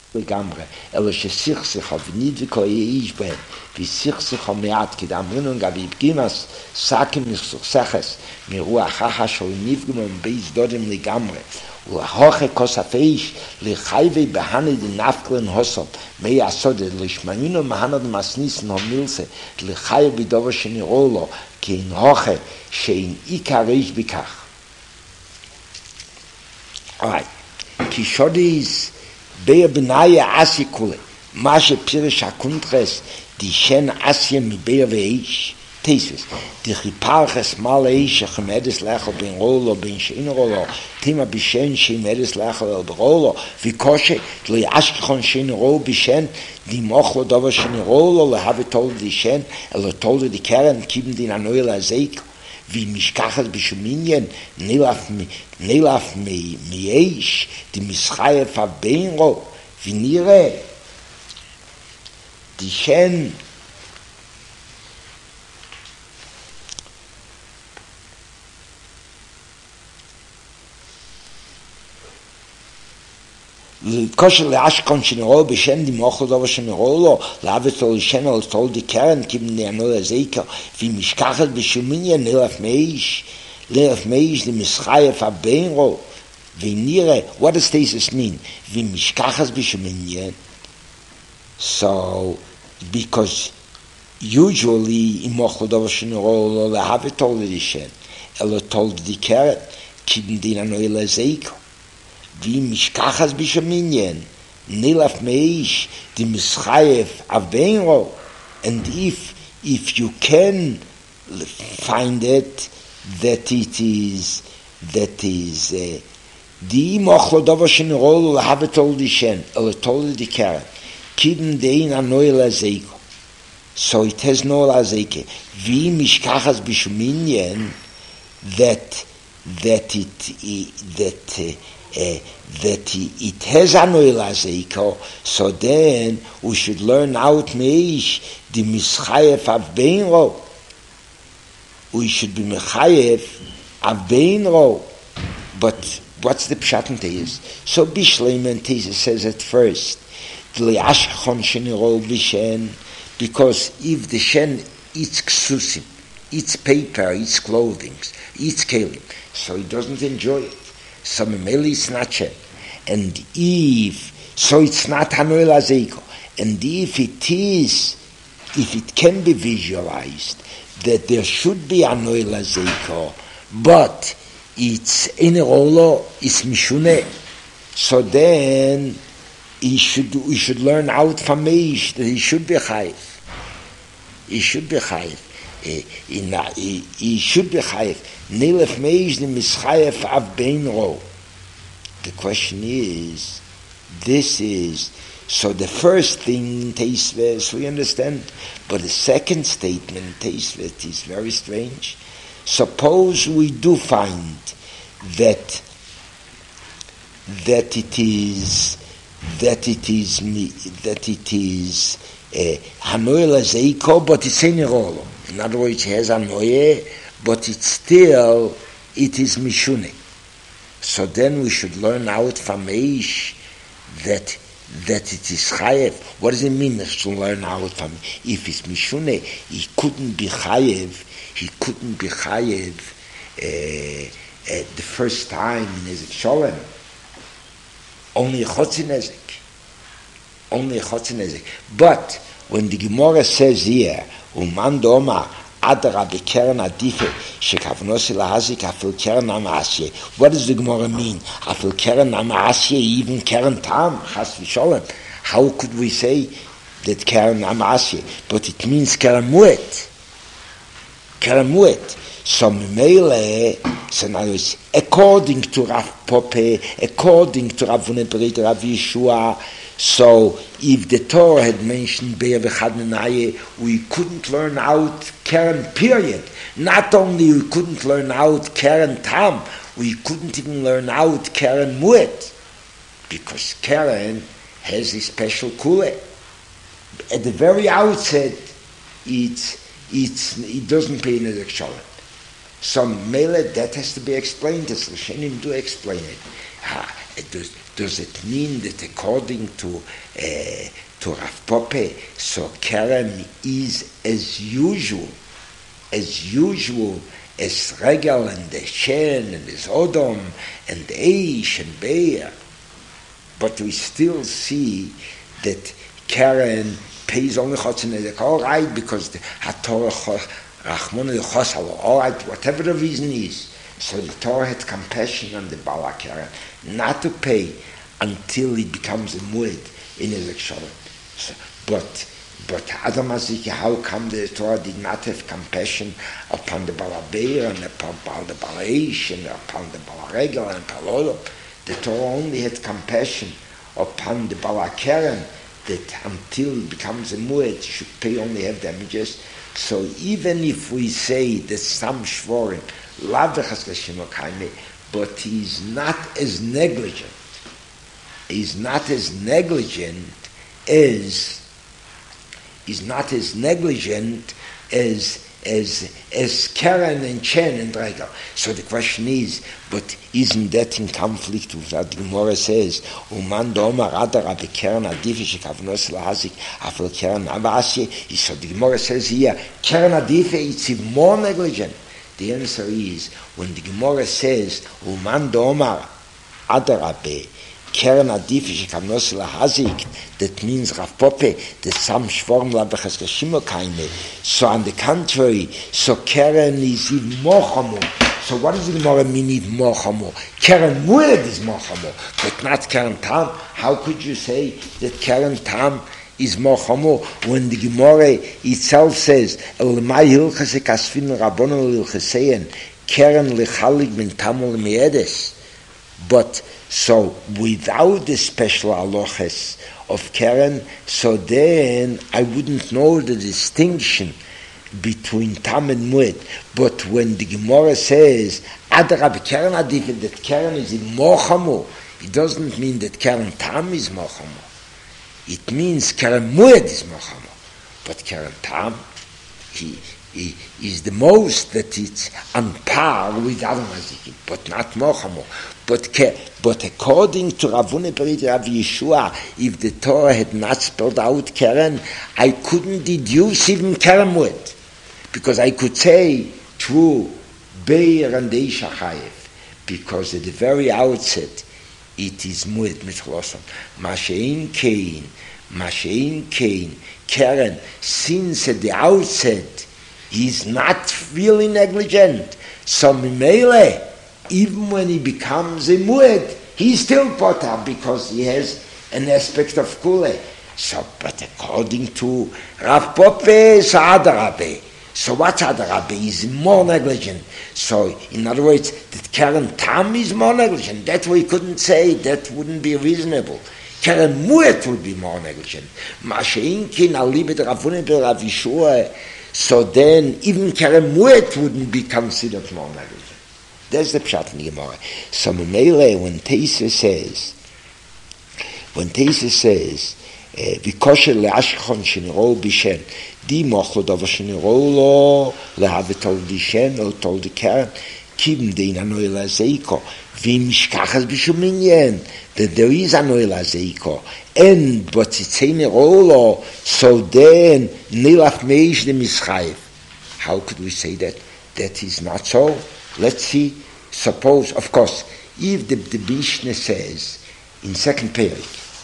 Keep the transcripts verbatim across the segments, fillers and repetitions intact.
לגמרי, אלא שסכסך ונדבקו איש בהם, וסכסך מעט, כי דאמרינו גבי פגימס, סקים מסוכסכס, מרוח החש או נפגמים בייס דודם לגמרי, ולהוכי כוסף איש, לחייבי בהנה דנפקלן הוסל, מי יעשוד, לשמעינו מהנה דמסניסן המילסה, לחייב בדובר שנראו לו, כי אין הוכי, שאין עיקר איש בכך. אולי, כי שודיס, Beir benaye asye kule, mashe pirish hakuntres, die shen asye mi beir veish, tesis, die chiparches mal eish, chemedes lechel ben rolo, ben shein rolo, tima bishen shemedes lechel el rolo, vikoshe, lo yashkechon shein rolo bishen, die mochlo dover shein rolo, le have told die shen, elo told die keren, kiben din anoyel azeik, wie mishkachas bishuminyen, nilaf mi, nilaf mi, mi eish, die mischaye fabenro, wie nire, die shen, kosher leashkon shenero b'shen di mochel dover shenero lo lavet ol shenel tol di keren kiben di anoy zeker wie mishkachet b'shuminye nelaf meish lef meish di mischaye fabenro venire. What does this mean? Wie mishkachas b'shuminye. So because usually in mochel dover shenero lo lavet tol di shen elo tol di keren kiben di anoy zeker wie mishkachas bishaminyen nilaf meish di mischayef avenro. And if if you can find it that it is that is di mochlo dover shenrol have told di shen el told di karen kiden dein anoy lazeko, so it has no lazeke wie mishkachas bishaminyen that that it that Uh, that it has anoy lazeiko, so then we should learn out meish the mischayef av beinro. We should be mechayef av beinro. But what's the pshat in Teis? So Bishleim and Teis says at first, D'liashchon sheniro b'shen, because if the shen eats ksusim, eats paper, eats clothing, eats kelim, so he doesn't enjoy it. So memeli it's not shen. And if, so it's not hanoy lazeiko. And if it is, if it can be visualized that there should be hanoy lazeiko, but it's in a rolo, it's mishune, so then he should, we should learn out from Meish that he should be chayef. He should be chayef. He, he should be chayef. Nilef meish the mischayef av beinro. The question is, this is, so the first thing in Teisves we understand, but the second statement in Teisves is very strange. Suppose we do find that that it is that it is that it is hanoy lazeiko, but it's in rolo. In other words, it has hanoy, but it's still, it is mishune. So then we should learn out from Eish that that it is chayev. What does it mean to learn out from? If it's mishune, he couldn't be chayev. He couldn't be chayev uh, uh, the first time in Nezek Sholem. Only a chotzi nezek. Only a chotzi nezek. But when the Gemara says here, uman doma adra bekeren adife shekavnosi lahazik afil keren amasye. What does the Gemara mean? Afil keren amasye, even keren tam, chas v'sholem. How could we say that keren amasye? But it means keren muet. Keren muet. So Mele, so now it's according to Rav Pope, according to Rav Vunebrit, Rav Yeshua. So if the Torah had mentioned Be'er v'chad Menaye, we couldn't learn out Keren, period. Not only we couldn't learn out Keren Tam, we couldn't even learn out Keren Muet, because Keren has a special kule. At the very outset, it's, it's, it doesn't pay Nezek Sholem. So Mele, that has to be explained. The Rishonim do explain it. does, does it mean that according to uh, to Rav Poppe, so Keren is as usual, as usual as Regel and the Shen and as Odom and Eish and Be'er, but we still see that Keren pays only Chotzin Nezek, all right, because the HaTorah Rachmon Chosal, all right, whatever the reason is. So the Torah had compassion on the Bala Keren, not to pay until he becomes a mued in his Shalom. So, but but Adam Aziki, how come the Torah did not have compassion upon the Balabeir and upon the Balaish and upon the Balaregel and Palolo? The Torah only had compassion upon the Balakeren, that until it becomes a mued, should pay only have damages. So even if we say that some Shvorim, but he's not as negligent, he's not as negligent as is not as negligent as as as Keren and Chen and Regel. So the question is, but isn't that in conflict with what the Gemara says? Uman domar adar ab Keren adife shekavnos lahazik afel Keren abasi. So the Gemara says here, Keren adife it's even more negligent. The answer is, when the Gemara says Uman domar adar ab Keren Adifi Shekavnos Lahazik, that means Rav Poppe, that some Shvorm Labachas Kashimo Kaime. So on the contrary, so Keren is even more chomo. So what does the Gemara mean even more chomo? Keren Mued is more chomo, but not Keren Tam. How could you say that Keren Tam is more chomo when the Gemara itself says, El Mai Hilchase Kasfin Rabbonon Lilchaseyen, Keren Lechalik Min Tamol Meedes. But so without the special halachas of Keren, so then I wouldn't know the distinction between Tam and Mued. But when the Gemara says Adarab Keren Adif, that Keren is in Mochamu, it doesn't mean that Keren Tam is Mochamu. It means Keren Mued is Mochamu. But Keren Tam, he, he is the most that it's on par with other mazikim, but not Mochamu. But but according to Ravune Berit Rav Yeshua, if the Torah had not spelled out Keren, I couldn't deduce even Keren Mued, because I could say through Beir and Eisha Chayev, because at the very outset it is Mued Mitchloson. Mashein Kein, Mashein Kein, Keren, since at the outset he's not really negligent, so Mimele, even when he becomes a mued, he's still potter because he has an aspect of kule. So, but according to Rav Poppe, so Adarabe. So what's Adarabe? He's more negligent. So, in other words, that Keren Tam is more negligent. That we couldn't say. That wouldn't be reasonable. Keren Mued would be more negligent. Masheinkin alibet Ravune be Rav Yeshua. So then, even Keren Mued wouldn't be considered more negligent. There's the pshat in the Gemara. So Mele, when Teisa says, when Teisa says, "Vikosher leashchon sheniro bishen," di mochlod over sheniro lo lehavet tol bishen or tol the Keren, kibim dein anoy lazeiko vim shkachas bishuminyen, that there is anoy lazeiko, and but it's a niro, so then nilaf meish the mischayev. How could we say that? That is not so. Let's see, suppose, of course, if the, the Mishnah says in second period,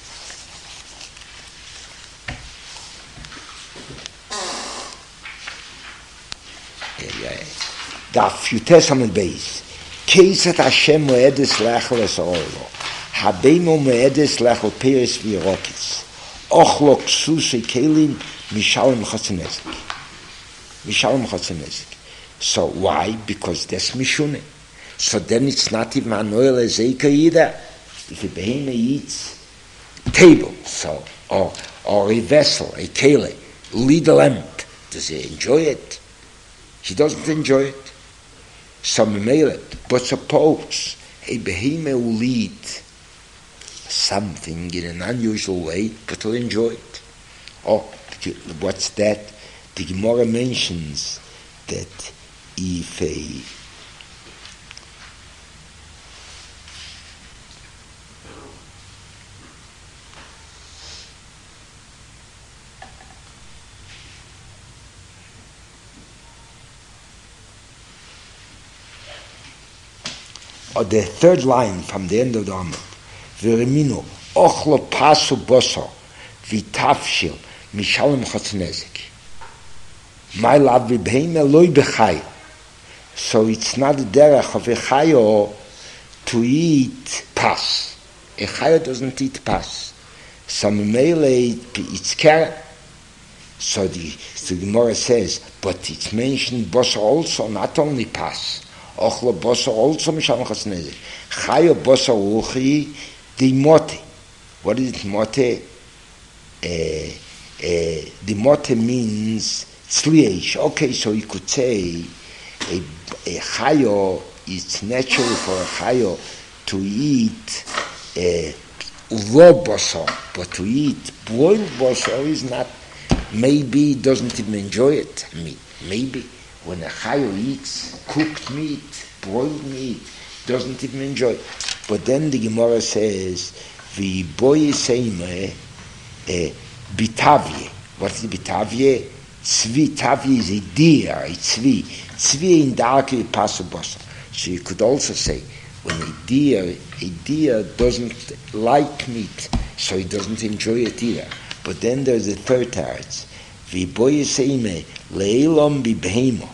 Daf Yutes Amud Beis, Keisat Hashem Moedes Lechel Esorolo, Habemo Moedes Lechel Peres V'Yerokis, Ochlo Ksus Ekelim Mishalem Chotzenezik, Mishalem Chotzenezik. So why? Because that's Mishune. So then it's not even an oil as Eika either. If a behema eats table, so, or, or a vessel, a kele, lead a lamp, does he enjoy it? He doesn't enjoy it. So it. But suppose a behema will eat something in an unusual way, but will enjoy it. Oh, what's that? The Gemara mentions that if a or the third line from the end of the Amud. V'reminu, ochlo pasu boso, v'tafshil, mishalem chotznezek. My love v'bheime loy b'chay. So it's not the derech of a chayo to eat pas. A chayo doesn't eat pas. So memele, it's carrot. So the, so the Gemara says, but it's mentioned boso also, not only pas. Ochlo boso also mishalem chotznezek. Chayo boso uchi di mote. What is it mote? Uh, uh, the mote means tzliyesh. Okay, so you could say a, a chayo, it's natural for a chayo to eat uh, raw boso, but to eat boiled boso is not. Maybe it doesn't even enjoy it. I mean, maybe when a chayo eats cooked meat, boiled meat, doesn't even enjoy it. But then the Gemara says, "Vi boy seime bitavye." What is bitavye? Tzvi. Tavye is a deer. It's tzvi. Tzvi in darky pasubos. So you could also say, when a deer, a deer doesn't like meat, so he doesn't enjoy it either. But then there's the third teretz. Vi boy seime leilom bibheimo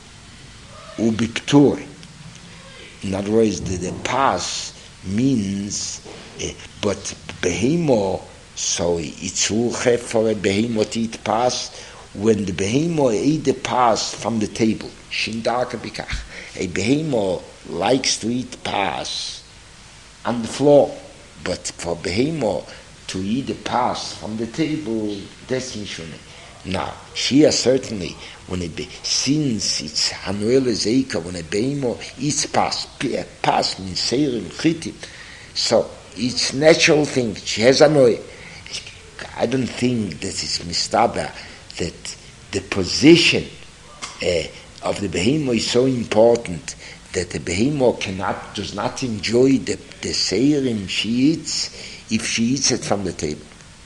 ubiptur. In other words, the, the pas means, uh, but behemoth, so it's ulche for a behemoth to eat pas when the behemoth ate the pas from the table. Shindaka bikach. A behemoth likes to eat pas on the floor, but for behemoth to eat the pas from the table, that's mishune. Now, Shia certainly, when it be, since it's Hanuel Zeika, when a behemoth eats pas, pas means seirim, chitim, so it's natural thing. She has Hanuel. I don't think that it's mistaba that the position uh, of the behemoth is so important that the behemoth cannot, does not enjoy the, the seirim she eats if she eats it from the table.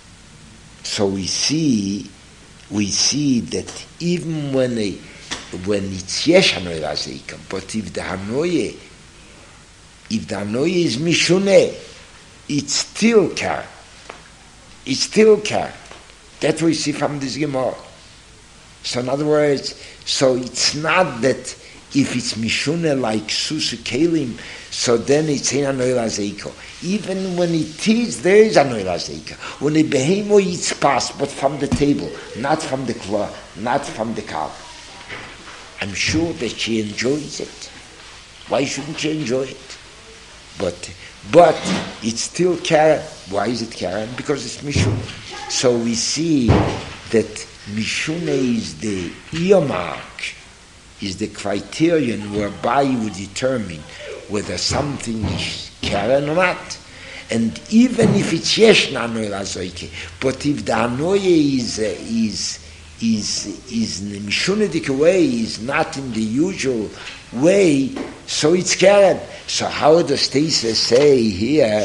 So we see we see that even when a, when it's yesh hanoye lazeika, but if the hanoye, if the hanoye is mishune, it's still kar. It's still kar. That we see from this Gemara. So in other words, so it's not that if it's mishune like susu kelim, so then it's in hanoye lazeika. Even when it is, there is hanoye lazeika. When a behemoth eats pas, but from the table, not from the kla, not from the cow. I'm sure that she enjoys it. Why shouldn't she enjoy it? But but it's still Karen. Why is it Karen? Because it's Mishune. So we see that Mishune is the earmark, is the criterion whereby you determine whether something is Karen or not. And even if it's Yesh Nanoy Lazoike, but if the Hanoye is uh, is is is in the Mishunedik way, is not in the usual way, so it's Karen. So how does Tesa say here?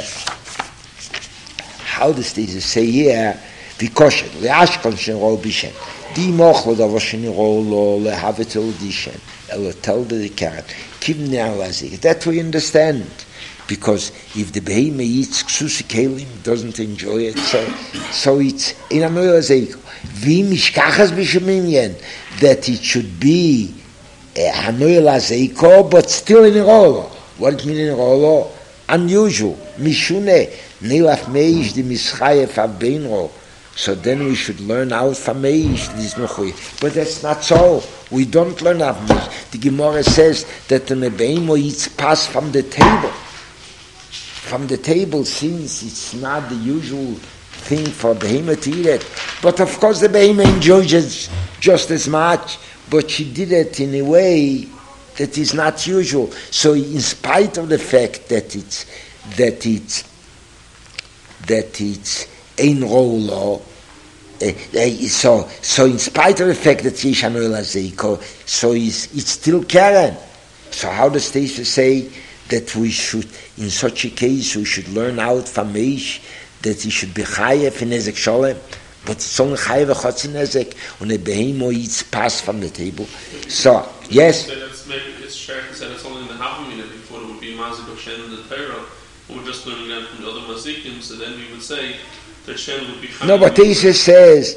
How does Tesa say here? Because le'ashkon shenro bishen di mochlo da voshenro lo lehavetel dishen elo tell the Karen kivne alazik. That we understand. Because if the behemoth eats ksusi kelim, doesn't enjoy it, so so it's in a noyazeiko. Vi mishkachas b'sheminyan that it should be a hanoyelazeiko, but still in rolo. What it mean in rolo? Unusual. Mishune nilaf meish di mischayef abeinro. So then we should learn out from meish this nochoy. But that's not so. We don't learn out from meish. The Gemara says that the behemoth eats pas from the table. From the table, since it's not the usual thing for a behemoth to eat it. But of course the behemoth enjoys it just as much, but she did it in a way that is not usual. So in spite of the fact that it's that it's that it's ein rolo, uh, uh, so so in spite of the fact that it's hanoy lazeiko, so it's, it's still Karen. So how does Tesa say that we should, in such a case, we should learn out from Meish that he should be chayef in Ezek Sholem, but it's only chayef v'chotz in Ezek, when a behemoth eats pas from the table. So, yes? So that's maybe it's fair to say it's only in the Havamina before it would be Mazik of Shen in the Torah, and we're just learning that from the other Mazikim, so then we would say that Shen would be Chayiv. No, but Teisa says,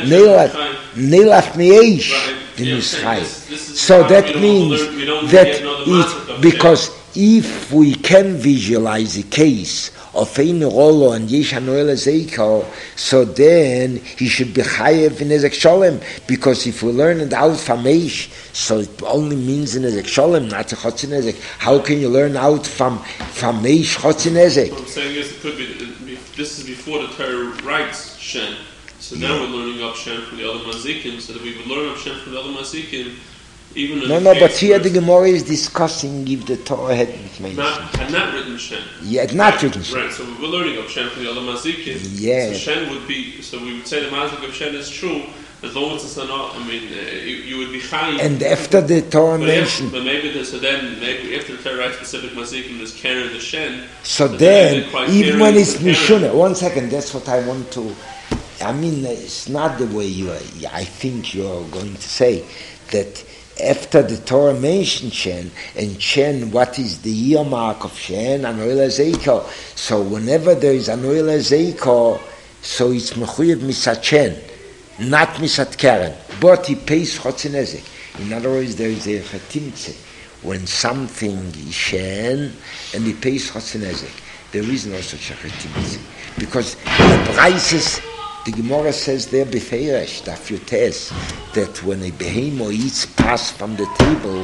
Nilaf Meish in Yisrael. So that means that it, because if we can visualize the case of Ein Rolo and Yesh HaNoel Zeiko, so then he should be Chayev in Ezek Sholem, because if we learn it out from Eish, so it only means in Ezek Sholem, not a Chotz in Ezek. How can you learn out from from Eish Chotz in Ezek? What I'm saying is, it could be, this is before the Torah writes Shen, so now yeah. we're learning up Shen from the other Mazikim, so that we would learn up Shen from the other Mazikim. Even no, no, but here the Gemara is discussing if the Torah had been not, had not written Shen. Yeah, had not written Shen. Right, so we're learning of Shen from the other Mazikim. Yeah. So Shen would be, so we would say the Mazik of Shen is true, as long as it's not, I mean, uh, you, you would be Chayiv. And after the Torah but mentioned. If, but maybe there's, so then, maybe after the Torah writes specific Mazikim, there's Karen the Shen. So then, even when it's Mishuna, one second, that's what I want to, I mean, it's not the way you, I think you're going to say, that after the Torah mentioned Shen, and Shen, what is the earmark of Shen? Anoel Zeiko. So whenever there is Anoel Zeiko, so it's Mechuyev Misat Shen, not Misat Karen. But he pays Chotz Nezek. In other words, there is a Chatimtze. When something is Shen, and he pays Chotz Nezek. There is no such a Chatimtze. Because the prices, the Gemara says there befeirish, daf yotes, that when a behemo eats pass from the table,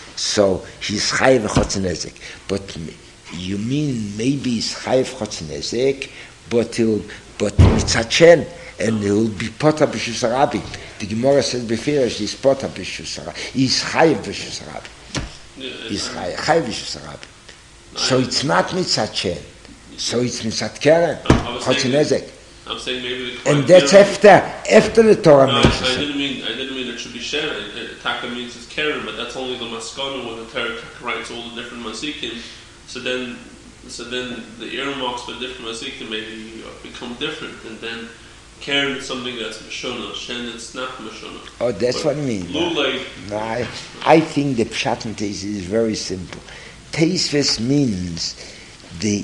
so he's chayiv chotz nezek. But you mean maybe he's chayiv chotz nezek, but he'll but mitzachen, and he'll be potter b'shus rabbi. The Gemara says befeirish he's potter b'shus rabbi. He's chayiv b'shus rabbi. He's chayiv b'shus rabbi. So it's not mitzachen. So it's mitzat keren chotz nezek. I'm saying maybe the and that's after after the Torah no, mentions I didn't mean I didn't mean it should be Shen. Taka means it's Karen, but that's only the Maskana when the Torah writes all the different Masikim. So then, so then the earmarks for different Masikim maybe become different, and then Karen is something that's Mashona, Shen it's not Mashona. Oh, that's but what I mean. Lulay, no, I, I think the Pshat and Teis is very simple. Teisves means the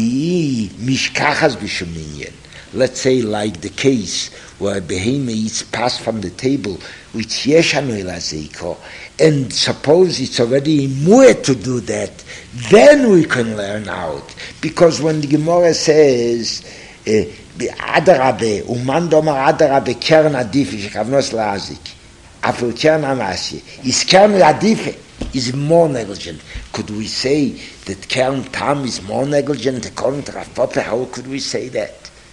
the mishkachas b'shuminyan. Let's say like the case where a behema eats pass from the table, which yesh hanoel zeiko, and suppose it's already mu'et to do that, then we can learn out. Because when the Gemara says, Adarabe, uman domar adarabe kern adife, shekavnos la'azik, afil kern amasi, is kern adife, is more negligent. Could we say that kern tam is more negligent according to Rav Papa? How could we say that?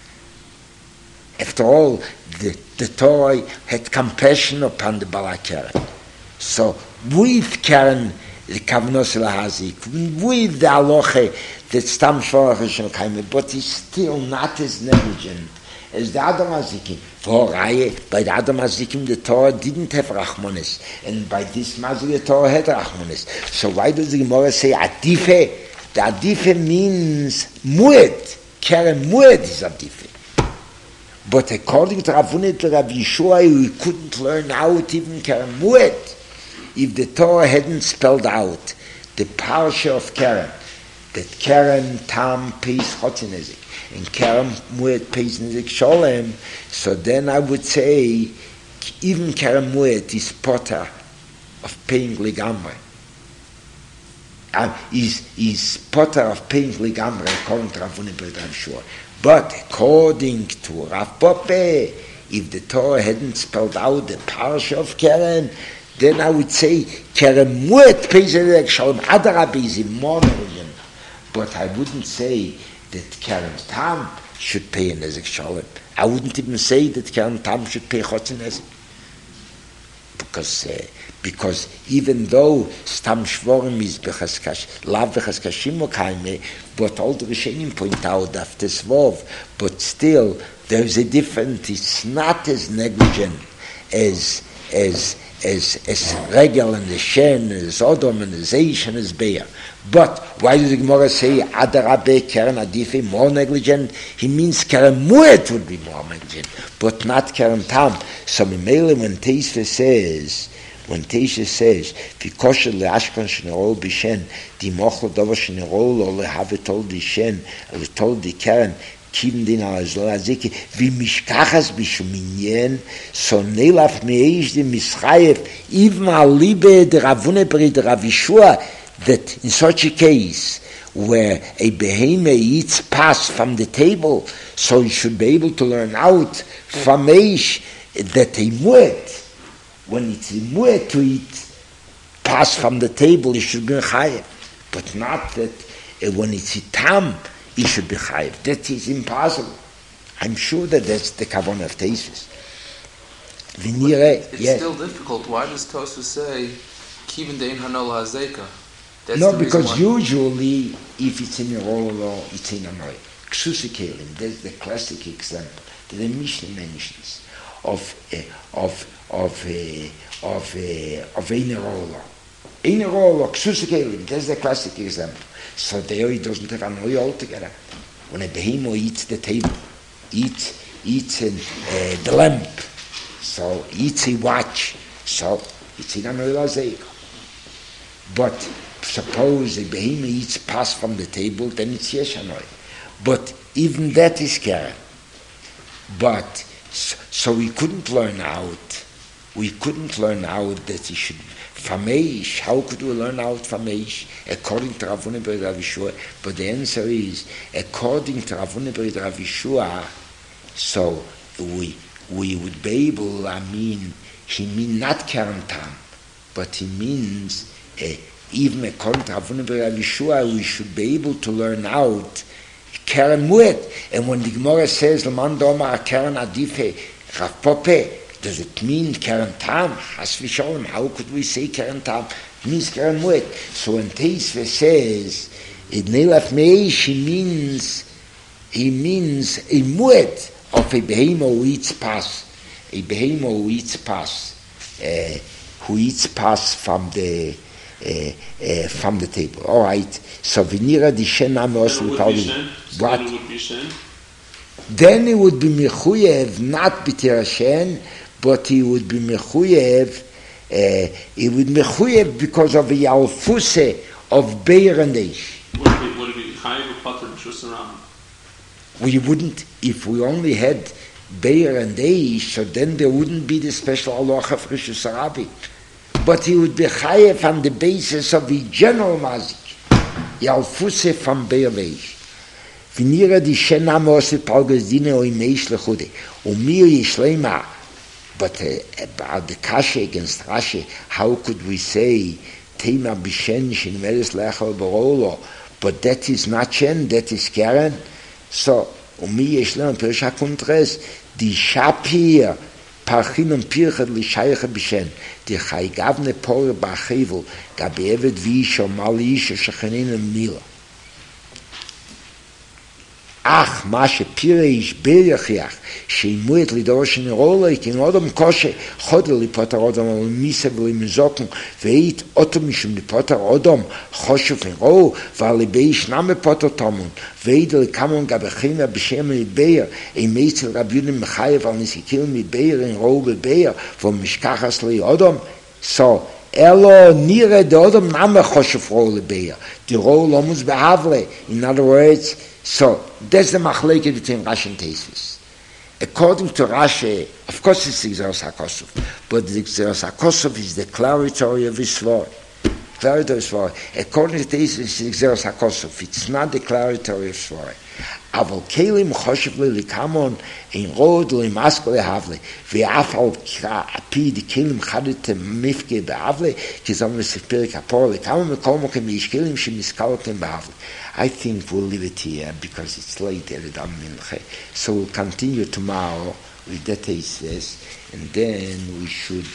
After all, the, the Torah had compassion upon the Bala Karen. So, with Karen, the Kavnos Lahazik, with the Aloche, that Stam Shorach Hashem Kaime, but he's still not as negligent as the Adam Azikim. For Raye, by the Adam Azikim, the Torah didn't have Rachmanis, and by this Mazik, the Torah had Rachmanis. So why does the Gemara say Adife? The Adife means Mued. Karen Mued is Adife. But according to Rav Unit to Rav Yeshua, we couldn't learn out even Karen Mued if the Torah hadn't spelled out the parsha of Karen, that Karen Tam pays Chotz Nezek and Karen Mued pays Nezek Sholem. So then I would say even Karen Mued is potter of paying Ligamre. Uh, is is potter of paying Ligamre according to Rav Unit to Rav Yeshua. But according to Rav Pope, if the Torah hadn't spelled out the parsha of Keren, then I would say Keren Muet pays Nezek Sholem. Adarabi is in more million. But I wouldn't say that Keren Tam should pay Nezek Sholem. I wouldn't even say that Keren Tam should pay Chotz Nezek. Because uh, because even though Stam Shvorim is Bechaskash, Lav Bechaskashim Okaime, but all the Rishonim point out after Svov, but still there's a difference. It's not as negligent as as as as Regel and the Shen, as Odom and the Zeish and as Be'er. But why does the Gemara say Adarabe Keren Adife more negligent? He means Keren Muet would be more negligent, but not Keren Tam. So Mimele when Teisve says when Teisha says, "Vikosher leashkan shenirol b'shen, di mochel davar shenirol or lehavetol di shen, letol di keren, kiven din al azlaziki, v'mishkachas b'shuminyen, so nelaf meish di mischayev, even al libe de Ravune Beri de Rav Yeshua, that in such a case, where a beheme eats pas from the table, so you should be able to learn out from Eish that a muet, when it's a muet to eat pas from the table, you should be chayev, but not that uh, when it's a tam, you should be chayev. That is impossible. I'm sure that that's the kavanah of Tesis. It's yes. still difficult. Why does Tosfos say kiven dein hanol hazeka? That's no, the because why. usually, if it's in a roll, it's in a noy. Ksusikelim, that's the classic example. The Mishnah mentions of uh, of of uh, of uh, of ein roller, ein roller, ksusikelim. That's the classic example. So there he doesn't have a noy altogether. When a behemoth eats the table, eats eats in, uh, the lamp, so eats a watch, so it's in a noy lazeka. But suppose a behemoth eats pas from the table, then it's yeshanoi. But even that is karen. But so we couldn't learn out. We couldn't learn out that he should fameish. How could we learn out fameish according to Ravune Beri Rav Yeshua? But the answer is according to Ravune Beri Rav Yeshua. So we we would be able. I mean, he means not karen tam, but he means. Uh, even according to Ravune Beri Rav Yeshua, we should be able to learn out Keren Muet. And when the Gemara says, L'man Doma Keren Adife Rav Pope, does it mean Keren Tam? Has Vishalom, how could we say Keren Tam? It means Keren Muet. So when Teisve says, in Nelaf Meish, he means, he means a Muet of a behemoth who eats pas. A behemoth who eats pas. Uh, who eats pas from the Uh, uh, from the table. All right. So v'nira di shen name also without what? Then it would be mechuyev, not b'tir shen, but he would be mechuyev. Uh, he would mechuyev because of the alfuse of beir and eish. Would it be chayiv or pater b'shus haram? We wouldn't if we only had beir and eish. So then there wouldn't be the special halacha for rishus harabi. But he would be chayev on the basis of the general mazik. Yalfuse from Beirveish. V'nira di shena mose palgas dine o imeish lechude. Umir yishlema. But uh, about the kashe against Rashi, how could we say tema bishen shin meres lechal barolo? But that is not shen, that is karen. So umir yishlema perisha kuntres di shapir. Parchin und Pirchet l'shaycha b'shen. Die chaygavne pore b'achivel gabevet v'isho mal isha shechenin mila. Ach, ma shepire ish beryachiach sheimuet lidorosh nirola ikin odom koshe chodel lipotar odom al misa v'limizokun v'eit otom mishum lipotar odom choshev niro v'alibeish name potar tomun v'eit likamon gabechim v'b'shem libeir ein meitzel rabunim mechayev al nisikil libeir in ro bebeir vom mishkachas li odom. So Elo nire de odom name choshev ro libeir. The ro lomus behavle. In other words, so that's the machleke between Rashi and Tesis. According to Rashi, of course it's Gzeros HaKosov, but the Gzeros HaKosov is declaratory of his svor. Declaratory of svor. According to Tesis, it's Gzeros HaKosov. It's not declaratory of svor. Aval kelim choshev li likamon in rod li masko lehavle ve'af al api di kelim chadet mifke behavle kizam l'sifperik apor likamon mekol mokem yish kelim shemiskalotem behavle. I think we'll leave it here because it's late at Dam Minche. So we'll continue tomorrow with the Tesis, and then we should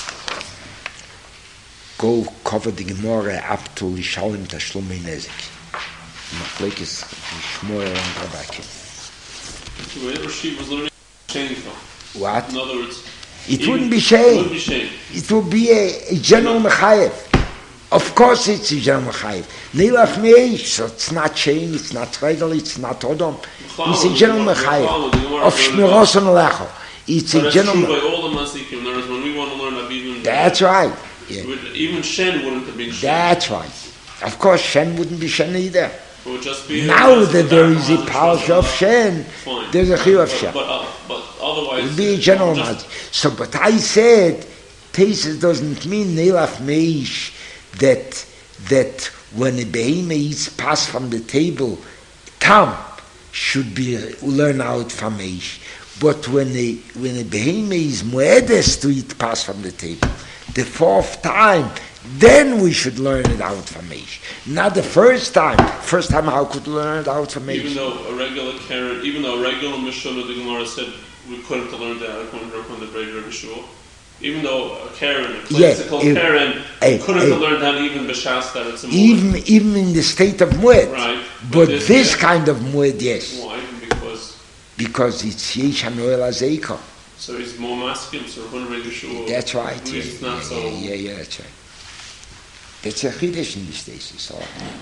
go cover the Gemara up to Lishalim Tashlumei Nezek. Machlekes Shmuel and Rabakim. Whenever she was learning shame What? In other words, it wouldn't be shame. It would be shame. It would be a, a general mechayev. Of course it's a general mechayev. Nilach meish, so it's not shame, it's not regel, it's not odom. It's a general mechayev. Of shmiros and lecho. It's a general. But that's true by all the masikim. When we want to learn Abibim, That's right. Yeah. Would- Even Shen wouldn't have been Shen. That's right. Of course, Shen wouldn't be Shen either. It would just be Now just that there dark is a Mazda parsha of Shlomo. Shen, Fine. there's a chiyuv of But, Shen. but, uh, but otherwise, It would be a general just- matter. So, but I said, Tesis doesn't mean Neilaf Meish that that when a behemoth eats pass from the table, Tam should be learn out from Meish. But when a when a behemoth is muedes to eat pass from the table, the fourth time, then we should learn it out from Meish. Not the first time. First time, how could we learn it out from Meish? even though a regular Karen, even though a regular Mishnah, the Gemara said we couldn't have learned that according to the Breder of Yeshua. Even though a Karen, a classical Yeah, eh, Karen, eh, couldn't eh, have learned that even b'shas that it's a mu'ed. Even even in the state of mued. Right. But this- this yeah. kind of mued, yes. Why? Because Because it's Yesh HaNoel HaZeika. so he's more masculine, so Breder of Yeshua. That's right. At Yeah, least it's not yeah, so. yeah, yeah, yeah, that's right. That's a chiddush in this case. So,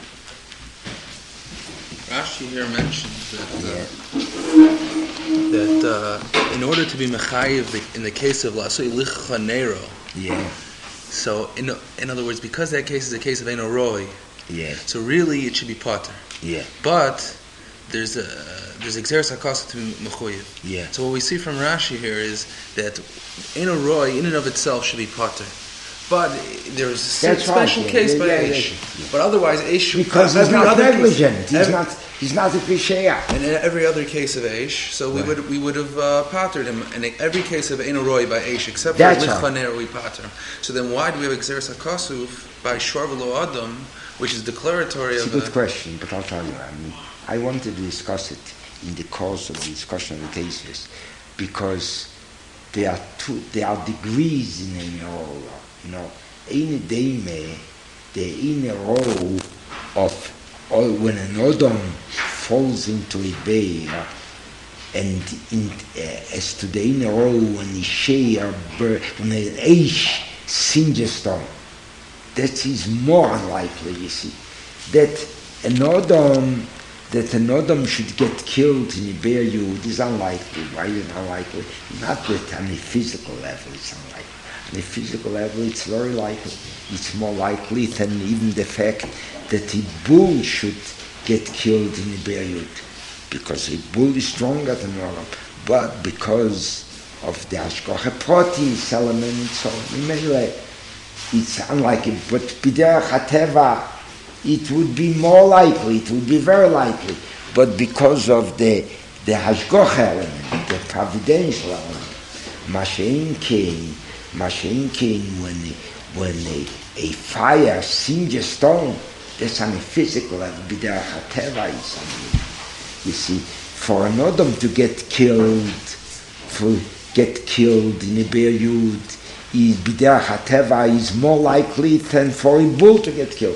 Rashi here mentions that uh, yeah, that uh, in order to be mechayiv the- in the case of lasoi licha nero, yeah, so in in other words, because that case is a case of eno roy, yeah, so really it should be pater. yeah, But there's a there's exeris hakasa to be mechayiv. yeah. So what we see from Rashi here is that eno roy in and of itself should be pater. But there's a That's right, special yeah, case yeah, by yeah, Aish. yeah, yeah. But otherwise, Aish Because he's every not other case- negligent. He's every- not. He's not a klisheya. And in every other case of Aish, so we Right. would we would have uh, patered him. And in every case of Eino Roy by Aish, except That's for right. Lichaner, we pater. So then why do we have Exeris HaKasuf by Shorvelo Adam, which is declaratory It's a of good a, question, but I'll tell you. I mean, I wanted to discuss it in the course of the discussion of the thesis because there are two. There are degrees in a role. You know, in a dame, the in a row of or when an Odom falls into a bear, and in, uh, as to the inner row when he share, when an Aish singes stone, that is more unlikely, you see. That an Odom, that an Odom should get killed in a bear yud is unlikely. Why is it unlikely? Not that on a physical level it's unlikely. On a physical level it's very likely. It's more likely than even the fact that a bull should get killed in a bear yud, because a bull is stronger than an Odom. But because of the Hashgacha Pratis element, so mainly it's unlikely. But B'derech HaTeva, it would be more likely, it would be very likely. But because of the the Hashgacha element, the providential element, Mashein King, Mashein King, when when a, a fire singes stone, that's on a physical level. B'derech HaTeva is something. You see, for an Odom to get killed, for get killed in a bear yud, is B'derech HaTeva is more likely than for a bull to get killed.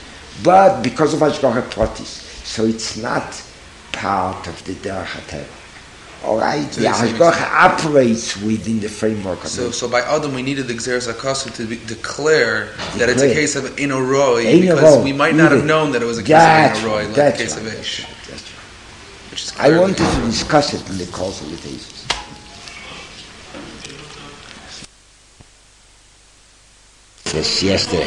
But because of Hashgacha Pratis, so it's not part of the Derech HaTeva. All right, So the you say Hashgacha operates within the framework of so the so by Adam we needed the Exeris HaKasuf to be, declare that it's a Declare. case of Eino Roy, Eino because Roy, we might not have either. known that it was a case That's of Eino Roy, right, like the that's case right, of that's Aish. right, that's right. Which is I clear. wanted to discuss it in the course of the thesis. Yes, yesterday.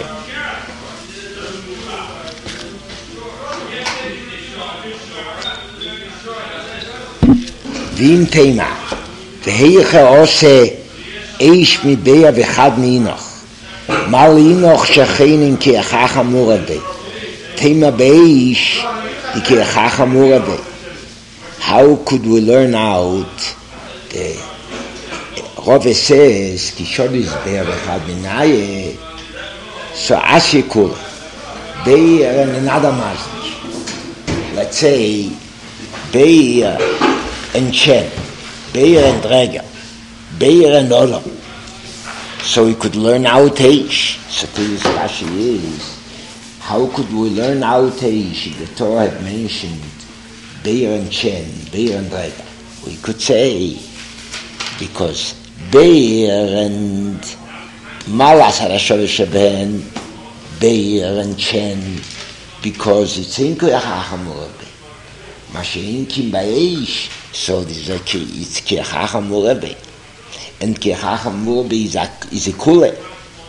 ואם תימה, והיכה עושה איש מביה וחד מאינוך, מה לאינוך שכנים כי אחך אמור הבי, תימה באיש כי אחך אמור הבי. How could we learn out the Rove says, כי שודיס ביה וחד מנאיה, so Ashikul, Beir and another Masnish. Let's say Beir and Chen, Beir and Dreger, Beir and Olam. So we could learn out Eish. So this Rashi is, how could we learn out Eish? The Torah had mentioned Beir and Chen, Beir and Dreger. We could say, because Beir and Malas HaRashovish Sheben, Beir and Chen, because it's in Kiyach HaMurabi. Mashein Ba'eish, so it's Kiyach HaMurabi. And Kiyach HaMurabi is a, is a kule.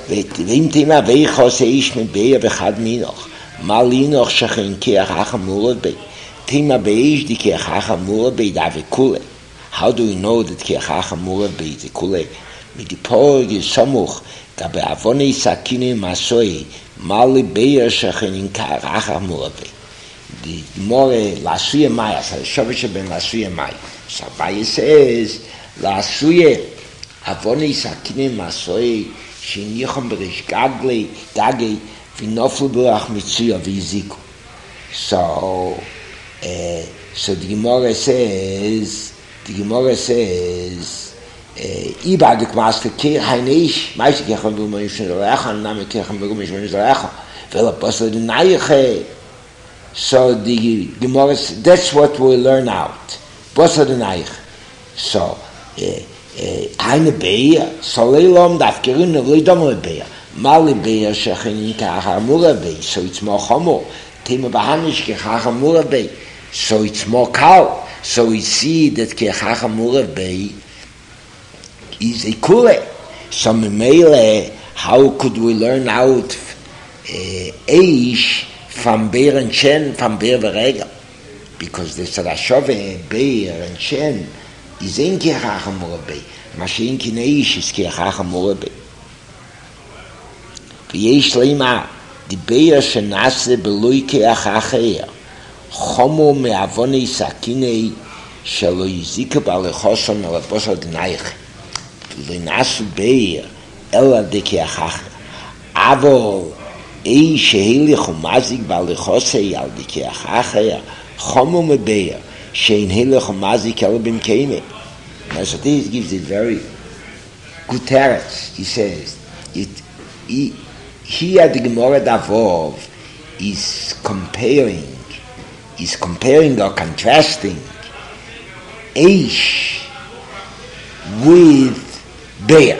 ואם תימא בי חוסה איש מביה וחד מינוך, מה לינוך שכן כי אחך אמורה בי? תימא בי איש די כי אחך אמורה בי דה וכולי. How do we know that כי אחך אמורה בי זה כולי? מדיפור גסמוך, גבי אבוני סכיני מסוי, מה לביה שכן כי אחך אמורה בי? The Gemara Lasuya Maya, so the Shavasha ben Lasuya Maya. So Abaye says, Lasuya, Avoni Sakine Masoi, Shinichom Berish Gagli, Gagi, Vinoflu Burach Mitsuya Viziku. So, uh, so the Gemara says, the Gemara says, Iba duk maske kir hainish, meiste kechem b'rumonim shon zarecha, name kechem b'rumonim shon zarecha, v'la posla d'nayiche. So the Gemara, that's what we learn out. Bosa d'nayiche. So, eine beya, so leilom dafkirin, v'lei domo beya. Mali beya shechenin ka'ach amura bey, so it's more chomo. Tema bahanish ka'ach amura bey, so it's more kal. So we see that ka'ach amura bey is a kule. So memele, how could we learn out uh, eish from beir and chen, from beir v'regel? Because the sarashove beir and chen is in k'achach amura bey. Mashin ki eish is k'achach amura bey. V'yesh leima, the beir shenase belui k'achach chomo me'avonei sakinei shelo yizika b'alechoson alabosa d'naich. V'nasu beir ela dek'achach. Avol ei shehilich umazik b'alechosei al dek'achach chomo me'beir shein hilich umazik ela b'mkeime. Now so this gives it very good teretz. He says, it, he, here the Gemara Davov is comparing is comparing or contrasting Eish with Be'er.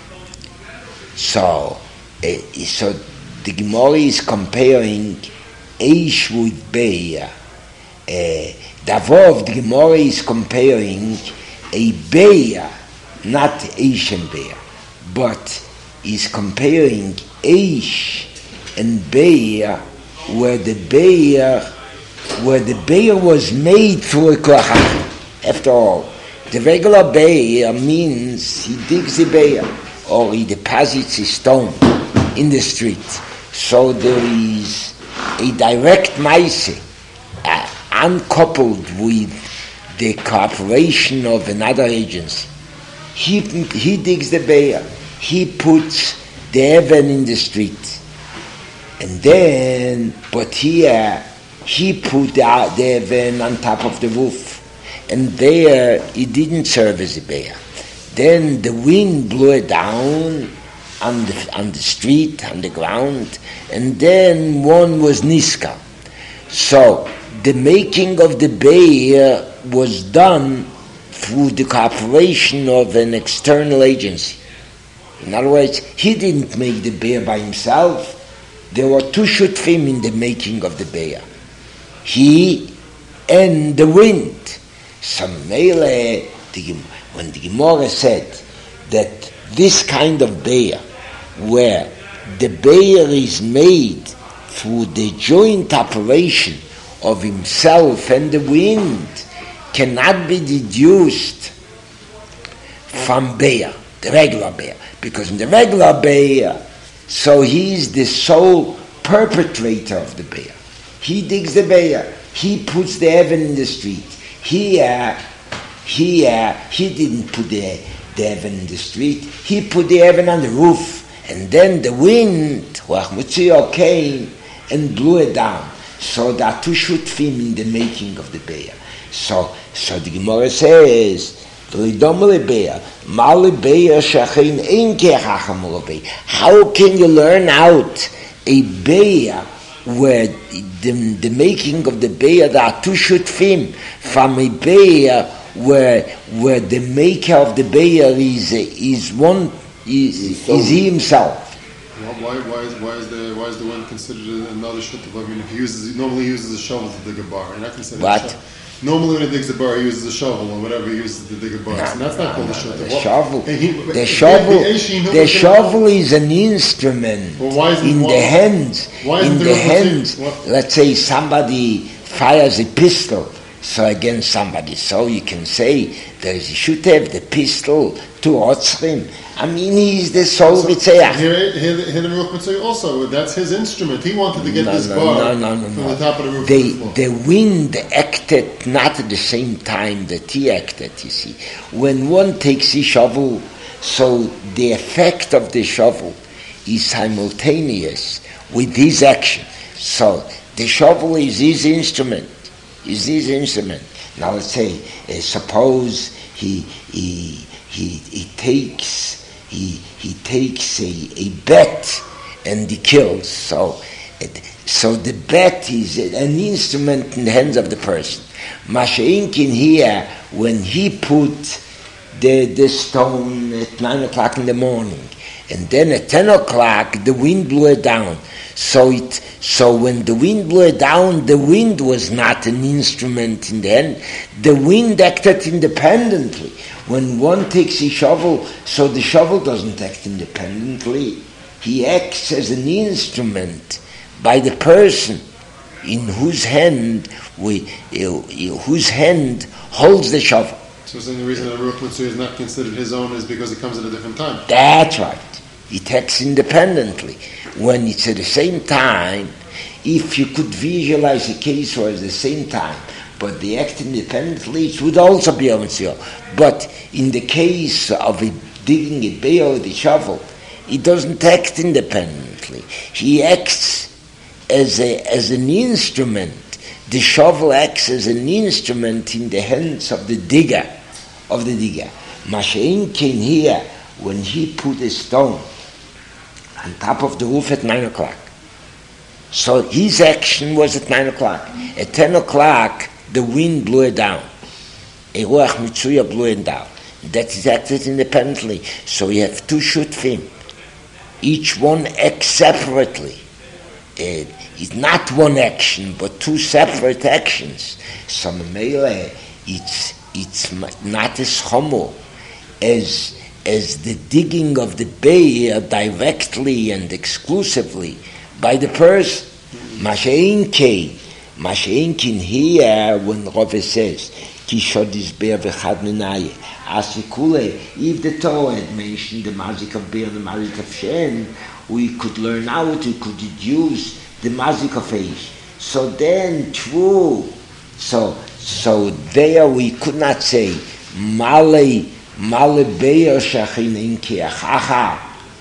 So, uh, so the Gemara is comparing Eish with Be'er. Uh, Davov, the Gemara is comparing a Be'er, not Eish and Be'er, but is comparing Eish and Be'er, where the Be'er where the bear was made through a koach. After all, the regular bear means he digs the bear or he deposits a stone in the street. So there is a direct maise, uh, uncoupled with the cooperation of another agency. He, he digs the bear, he puts the heaven in the street. And then, but here, he put the heaven on top of the roof, and there it didn't serve as a bear. Then the wind blew it down on the on the street, on the ground, and then one was niska. So the making of the bear was done through the cooperation of an external agency. In other words, he didn't make the bear by himself. There were two shutfim in the making of the bear. He and the wind. So mele, when the Gemara said that this kind of bear, where the bear is made through the joint operation of himself and the wind, cannot be deduced from bear, the regular bear. Because in the regular bear, so he is the sole perpetrator of the bear. He digs the bear. He puts the heaven in the street. He, uh, he, uh, he didn't put the, the heaven in the street. He put the heaven on the roof. And then the wind, came and blew it down. So there are two shutfim in the making of the bear. So, so the Gemara says, how can you learn out a bear where the, the making of the bear, there are two shutfim from a bear where where the maker of the bear is is one is, is he himself. Why why is why is the why is the one considered another shutf? I mean, if he uses he normally uses a shovel to dig a bar, and I consider what? Normally, when he digs a bar, he uses a shovel or whatever he uses to dig a bar. No, and that's not called no, a shovel. the shovel. And he- The the- shovel. the Eish, you know The what's shovel is an instrument Well, why isn't- in why- the hands. why isn't In there the a hands. what- Let's say somebody fires a pistol, so against somebody. So you can say there is, he should have the pistol to Otzrim. I mean, he's the soul So, Ritzeach. here, here, here the Ruach Mitzvah also, that's his instrument. He wanted to get No, this no, bar no, no, no, from no. the top of the roof The, to the floor. the wind acted not at the same time that he acted, you see. When one takes a shovel, so the effect of the shovel is simultaneous with his action. So the shovel is his instrument, is his instrument. Now let's say, uh, suppose he, he, he, he takes He, he takes a, a bat and he kills. So, it, so the bat is an instrument in the hands of the person. Masha'inkin here, when he put the, the stone at nine o'clock in the morning, and then at ten o'clock the wind blew it down. So it so when the wind blew it down, the wind was not an instrument in the hand. The wind acted independently. When one takes a shovel, so the shovel doesn't act independently. He acts as an instrument by the person in whose hand we uh, whose hand holds the shovel. So then the reason that Ruach Mitzvah is not considered his own is because it comes at a different time. That's right. It acts independently. When it's at the same time, if you could visualize a case where it's at the same time, but they act independently, it would also be a mitzvah. But in the case of a digging a bear with a shovel, it doesn't act independently. He acts as a as an instrument. The shovel acts as an instrument in the hands of the digger, of the digger. Masha'in came here when he put a stone on top of the roof at nine o'clock. So his action was at nine o'clock. At ten o'clock, the wind blew it down. A Ruach Mitzvah blew it down. That is acted independently. So you have two shutfim. Each one acts separately. Uh, it's not one action, but two separate actions. So Mele, it's it's not as homo as as the digging of the bear directly and exclusively by the person. Masha'inke, Masha'inkin here, when Rove says, Ki shodis bear v'chad menaye, asikule, if the Torah had mentioned the mazik of bear and the mazik of shen, we could learn out, we could deduce the mazik of eish. So then, true, so, so there we could not say, Male, Male bear shachin inke achacha,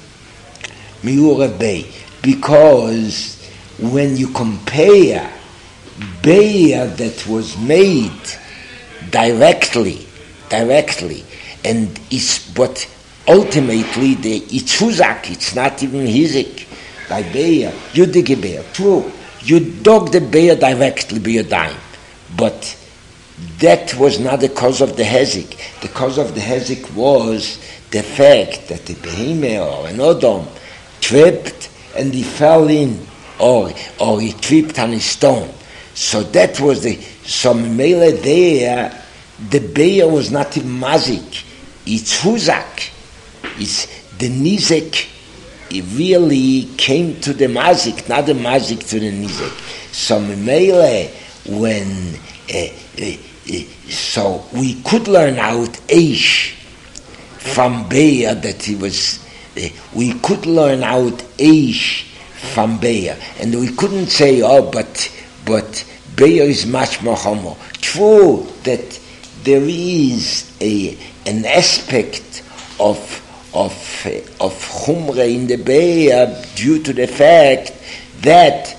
miure bey, because when you compare bear that was made directly, directly, and is but ultimately the it's huzak, it's not even hizik. By bear, you dig a bear, true. You dug the bear directly by your dime, but that was not the cause of the hezek. The cause of the hezek was the fact that the behemoth or an odom tripped and he fell in, or or he tripped on a stone. So that was the so mele there. The bear was not a mazik; it's huzak. It's the nizek. It really came to the mazik, not the mazik to the nizek. So mele when uh, uh, uh, so we could learn out eish from bear that he was. Uh, we could learn out eish from bear, and we couldn't say, oh, but but bear is much more homo. True that there is a an aspect of of uh, of chumra in the bear due to the fact that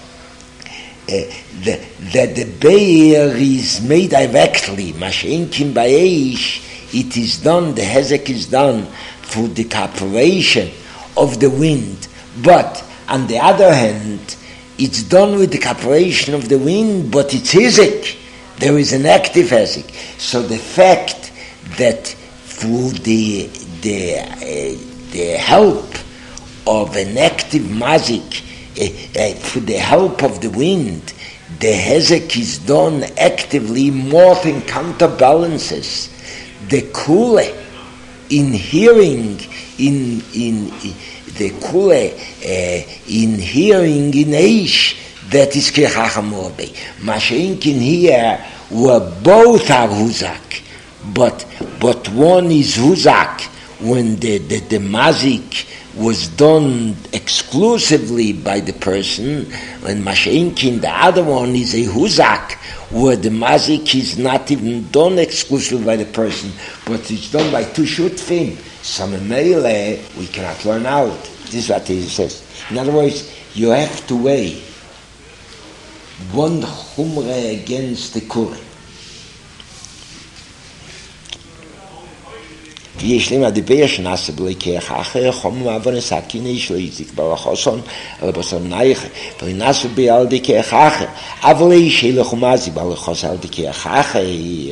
uh, the, that the bear is made directly. Mashenkim ba'eish, it is done. The hezek is done through the cooperation of the wind, but on the other hand, it's done with the cooperation of the wind, but it's hezek. There is an active hezek. So the fact that through the the uh, the help of an active mazik, uh, uh, through the help of the wind, the hezek is done actively more than counterbalances the kule in hearing, in in, in the kule uh, in hearing in eish that is kechacham orbe. Mashenkin here were both are huzak, but but one is huzak when the the, the mazik was done exclusively by the person, and Mashenkin, the other one, is a huzak, where the mazik is not even done exclusively by the person, but it's done by two shutfim. Some meile we cannot learn out. This is what he says. In other words, you have to weigh one chumre against the kure. ויש להם הדיבר שנעשה בלי כך אחר, חום מעבון הסכיני שלו יזיק ברחוסון, אלא בסור נייך, ונעשה בי על די כך אחר, אבל איש הלך ומזי ברחוס על די כך אחר.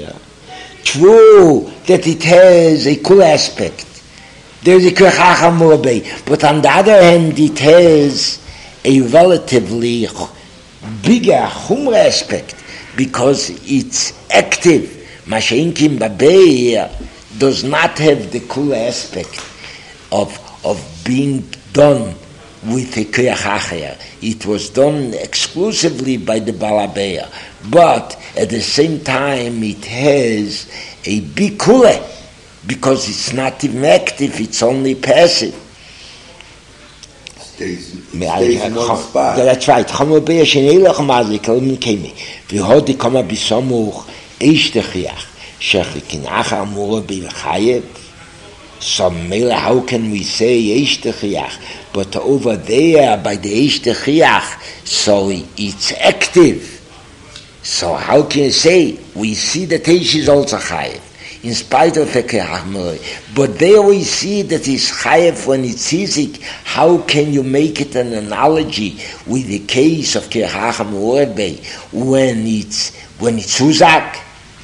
True that it has a cool aspect. There's a כך אחר מורבי, but on the other hand it has a relatively bigger chumra aspect, because it's active. Mashenkim babeir does not have the cool aspect of of being done with a kriach acher. It was done exclusively by the balabeya, but at the same time it has a big kule, because it's not even active, it's only passive. Stays, it stays in one spot. That's right. Chamobeya shenelach mazik almin kemi. V'hodi kama bisamuch eish techiach. Shechikin acha amura b'chayev. So mele, how can we say eish techiach? But over there by the eish techiach, so it's active. So how can you say? We see that eish is also chayev, in spite of the keach. But there we see that it's chayev when it's hizik. How can you make it an analogy with the case of keach amurbe when it's when it's huzak?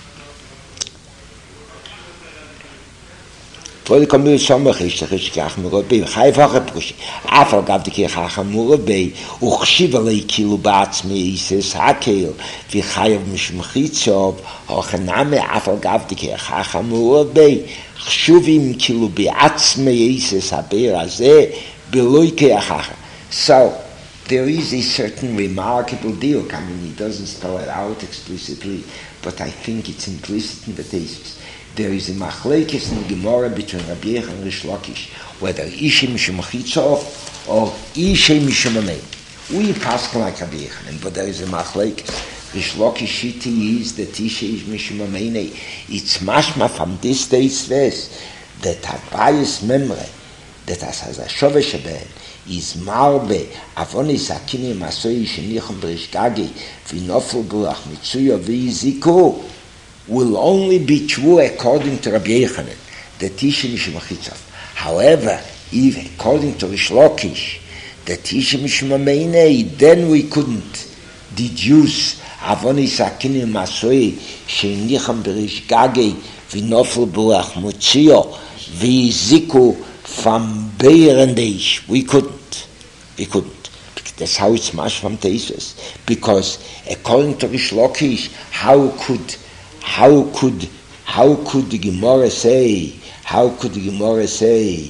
For the community samach is the keach amurbe chayvach push. After gav the keach amurbe uchshivale kilu batzmi says hakel vi chayev mishmchitzov hochaname after gav the keach amurbe chshuvim kilu batzmi says haber azeh beloy keach. So there is a certain remarkable deal. I mean, he doesn't spell it out explicitly, but I think it's implicit in the thesis. There is a machlekes in Gemara between Rabbi Yechon and Rish Lakish, whether Ishe Mishum Chitzov or Ishe Mishum Amen. We pass like Rabbi Yechon, but there is a machlekes. Rish Lakish shiti is that Ishe Mishum Amen. It's mashma from this day's verse that Abayis Memre, that as a Shovesh Aben, is marbe avonis akini masoi shenichum berishgagi v'nofel burach mitzuyo v'yiziko will only be true according to Rabbi Yochanan, the Tisha Mishmachitzav. However, if according to Rish Lakish, the Tisha Mishmameinei, then we couldn't deduce avonis akini masoi shenichum berishgagi v'nofel burach mitzuyo v'yiziko from Beir and Eish. We couldn't. We couldn't. That's how it's mashed from Tesis. Because according to Rish Lakish, how could, how could, how could the Gemara say, how could the Gemara say,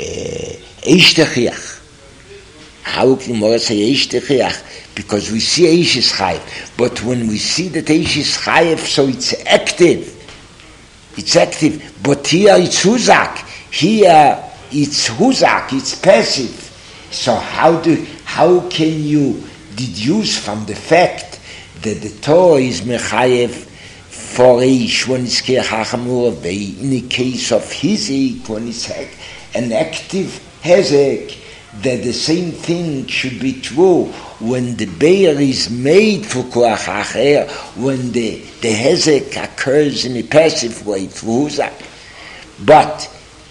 Eish Techiach? How could the Gemara say Eish Techiach? Because we see Eish is Chayev. But when we see that Eish is Chayev, so it's active. It's active. But here it's Huzak. Here it's huzak, it's passive. So how do how can you deduce from the fact that the Torah is mechayev for ish when it's keachachamur in the case of hizik when it's an active hezek, that the same thing should be true when the bear is made for keachacher, when the the hezek occurs in a passive way for huzak. But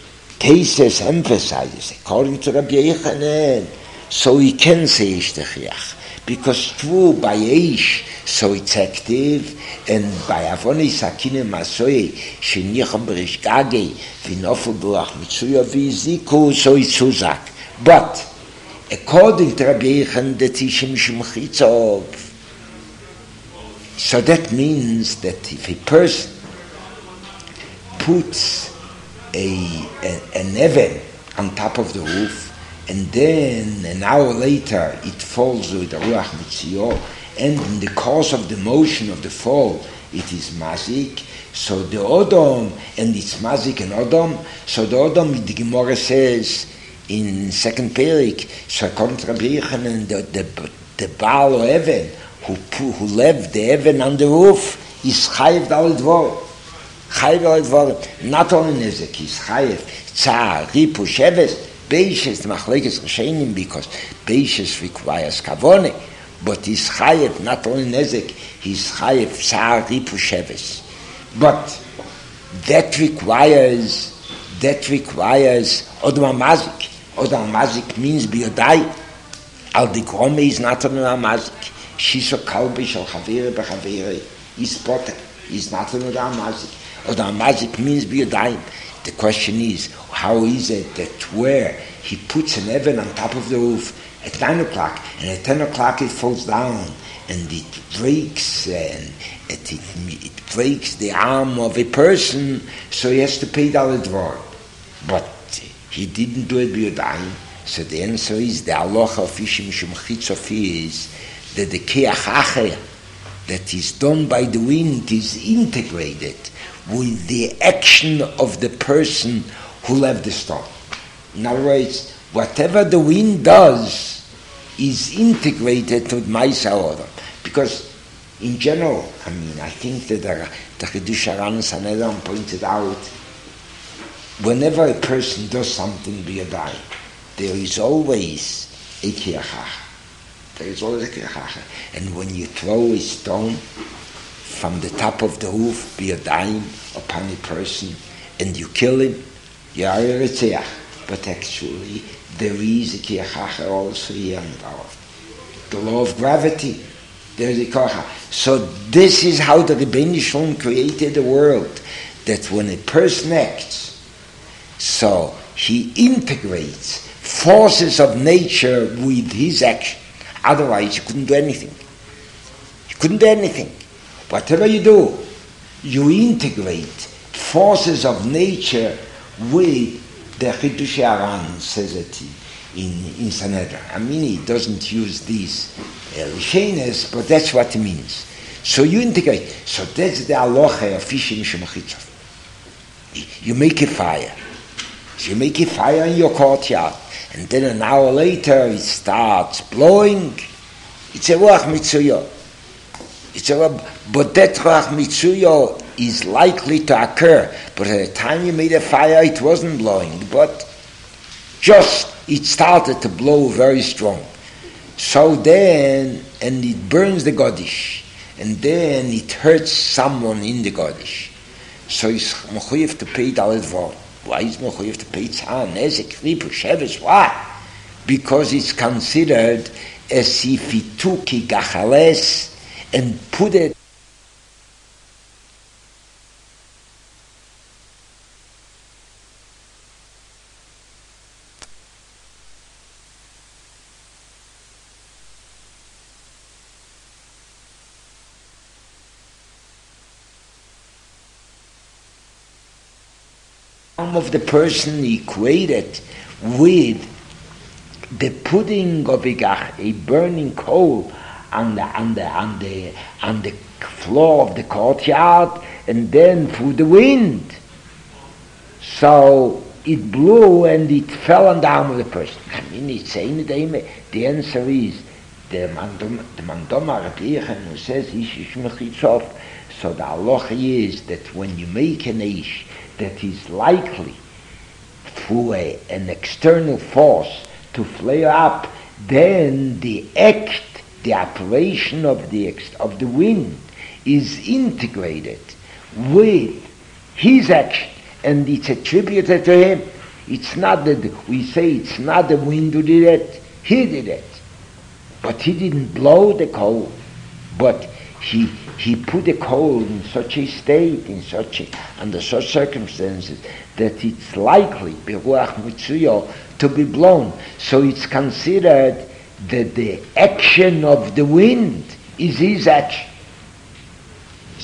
Tesis emphasizes, according to Rabbi Yochanan, so he can say Eish Techiach, because true by Eish, so it's active, and by Avonis Akine Masoi, Shenicham Berishgage, Vinofel Burach Mitzuya Viziko, so it's Huzak. But according to Rabbi Yochanan, the Tisha Mishum Chitzov, So that means that if a person puts a, a an even on top of the roof, and then an hour later it falls with the Ruach Mitzio, and in the course of the motion of the fall, it is mazik. So the Odom, and it's mazik and Odom, so the Odom, the Gemara says in second Perik, so according to Rabbi Yochanan, the, the, the Baal or Even, who, who left the Even on the roof, is Chayev Dal Dvor. Chayev Dal Dvor, not only Nezek, he's Chayev, Tzar, Ripu, Sheves, Beishes, the Machlekes Rishenim, because Beishes requires Kavone, but he's Chayev, not only Nezek, he's Chayev, Tzar, Ripu, Sheves. But that requires, that requires Odom Mazik. Odom Mazik means Biodai. Al Dikrome is not Odom Mazik. Shiso Kalbi Shal Chavere Bechavere is Potter. Is not Odom Mazik. Odom Mazik means Biodai. The question is, how is it that where he puts an Even on top of the roof at nine o'clock, and at ten o'clock it falls down, and it breaks, and it, it, it breaks the arm of a person, so he has to pay Daled Dvar. But he didn't do it b'yodayim, so the answer is, the halacha of Ishim Mishum Chitzof is that the Keach Acher that is done by the wind is integrated with the action of the person who left the stone. In other words, whatever the wind does is integrated with Ma'aseh Odom. Because in general, I mean, I think that the, the Chidush Aran Sanhedrin pointed out, whenever a person does something b'yadayim, there is always a kiachach. There is always a kiachach. And when you throw a stone from the top of the roof b'yadayim upon a person and you kill him, you are a retzeach. But actually, there is a kiachach also here involved. The law of gravity. There's a kocha. So this is how the Rebbeinu Shalom created the world. That when a person acts, so he integrates forces of nature with his action. Otherwise, you couldn't do anything. You couldn't do anything. Whatever you do, you integrate forces of nature with the Chidush Aran, says it in, in Sanhedrin. I mean, he doesn't use these Rishenes, but that's what it means. So you integrate. So that's the halacha of Ishim Mishum Chitzof. You make a fire. So you make a fire in your courtyard, and then an hour later it starts blowing. It's a Ruach Mitzuyo. It's a but that Ruach Mitzuyo is likely to occur. But at the time you made a fire, it wasn't blowing, but just it started to blow very strong. So then, and it burns the Godish, and then it hurts someone in the Godish. So he's mechuyev to pay Daled Dvar. Why is mechuyev to pay Tzar, Nezek, Ripu, Sheves? Why? Because it's considered as if he took a gachales and put it of the person equated with the putting of a, a burning coal on the on the on the on the floor of the courtyard, and then through the wind. So it blew and it fell on the arm of the person. I mean, it's saying the the answer is the mandom the mandoma Rabbi Yochanan who says ish mechitzof. So the halacha is that when you make an ish that is likely through a, an external force to flare up, then the act, the operation of the ex, of the wind is integrated with his action, and it's attributed to him. It's not that we say it's not the wind who did it, he did it. But he didn't blow the coal, but he he put the coal in such a state, in such a, under such circumstances, that it's likely, Beruach Mitzuyo, to be blown. So it's considered that the action of the wind is his action.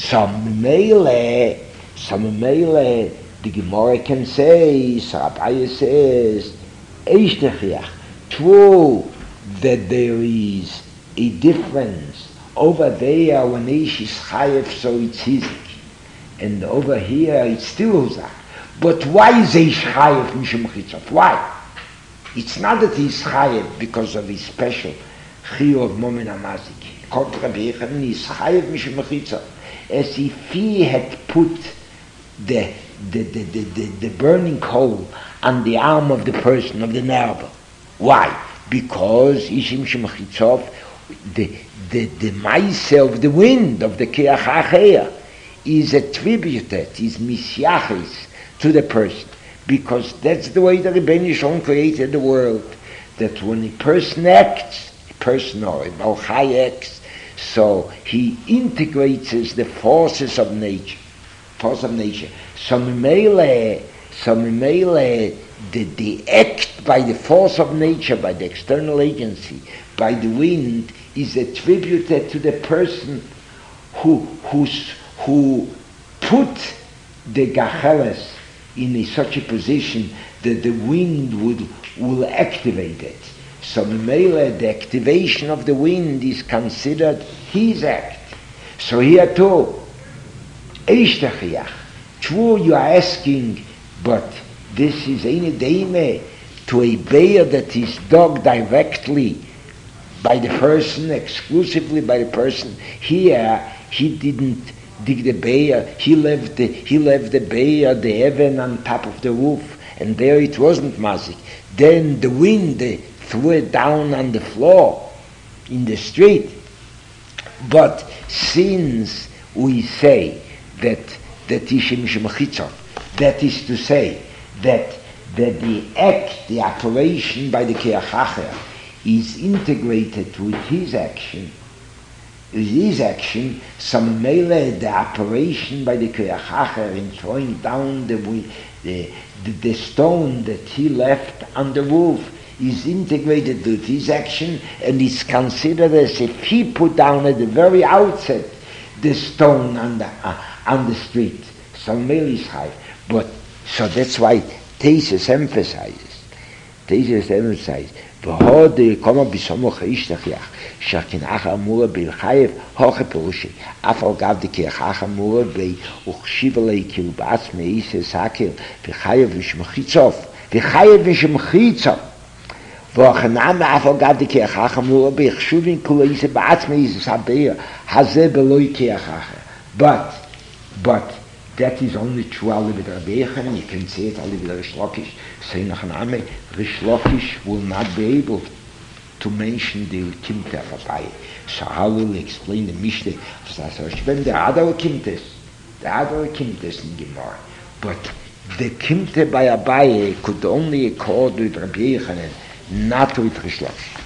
Some Mele, some Mele, the Gemara can say, Sarabaya says, Eishtechiach, true that there is a difference. Over there, when Eish is Chayev, so it's Hizik. And over here, it's still Huzak. But why is Eish Chayev Mishum Chitzot? Why? It's not that he's Chayev because of his special Chiyuv of Momen HaMazik. Kol Rabbi Yechanan is Chayev Mishum Chitzot. As if he had put the, the, the, the, the, the burning coal on the arm of the person, of the Nerva. Why? Because Ishim Shem Chitzot, the, the, the Maise of the wind, of the Keach HaCheya, is attributed, is Misyachis to the person. Because that's the way the Rebbeinu Shalom created the world. That when a person acts, a person or a Baal Chai acts, so he integrates the forces of nature, force of nature. So Mimele, so Mimele, the, the act by the force of nature, by the external agency, by the wind, is attributed to the person who who's, who put the Gacheles in a, such a position that the wind would will activate it. So Mimele, the activation of the wind is considered his act. So here too, Eishtechiach, true you are asking, but this is eine Deime to a bear that is dug directly by the person, exclusively by the person. Here, he didn't dig the bear, he left the, he left the bear, the heaven on top of the roof, and there it wasn't mazik. Then the wind they threw it down on the floor in the street. But since we say that that Ishim Shemachitzot, that is to say that that the act, the operation by the Keachacher is integrated with his action, with his action, some mele the operation by the Keachacher in throwing down the, the the the stone that he left on the roof is integrated with his action, and is considered as if he put down at the very outset the stone on the uh, on the street. Some mele is high, but so that's why Tesis emphasizes. Tesis emphasizes. V'hod koma b'somoch ishtachiyach sh'kinach amura b'ilchayev hoche perushi afal gav d'kiach amura b'uchshivalei kil b'atz me'ise sakil v'chayev v'shmechitzof v'chayev v'shmechitzof v'achanam afal gav d'kiach amura b'chshuvin kuleise b'atz me'ise sabeir hazeh beloi kiach. But, but that is only true only with Rabbi Yechanan. You can say it only with Rish Lakish. Say Nachaname, Rish Lakish will not be able to mention the Kimte of Abaye. So how will he explain the Mishnah of Sasar? When the other Kimtes, the other Kimtes in Gemara, but the Kimte by Abaye could only accord with Rabbi Yechanan, not with Rish Lakish.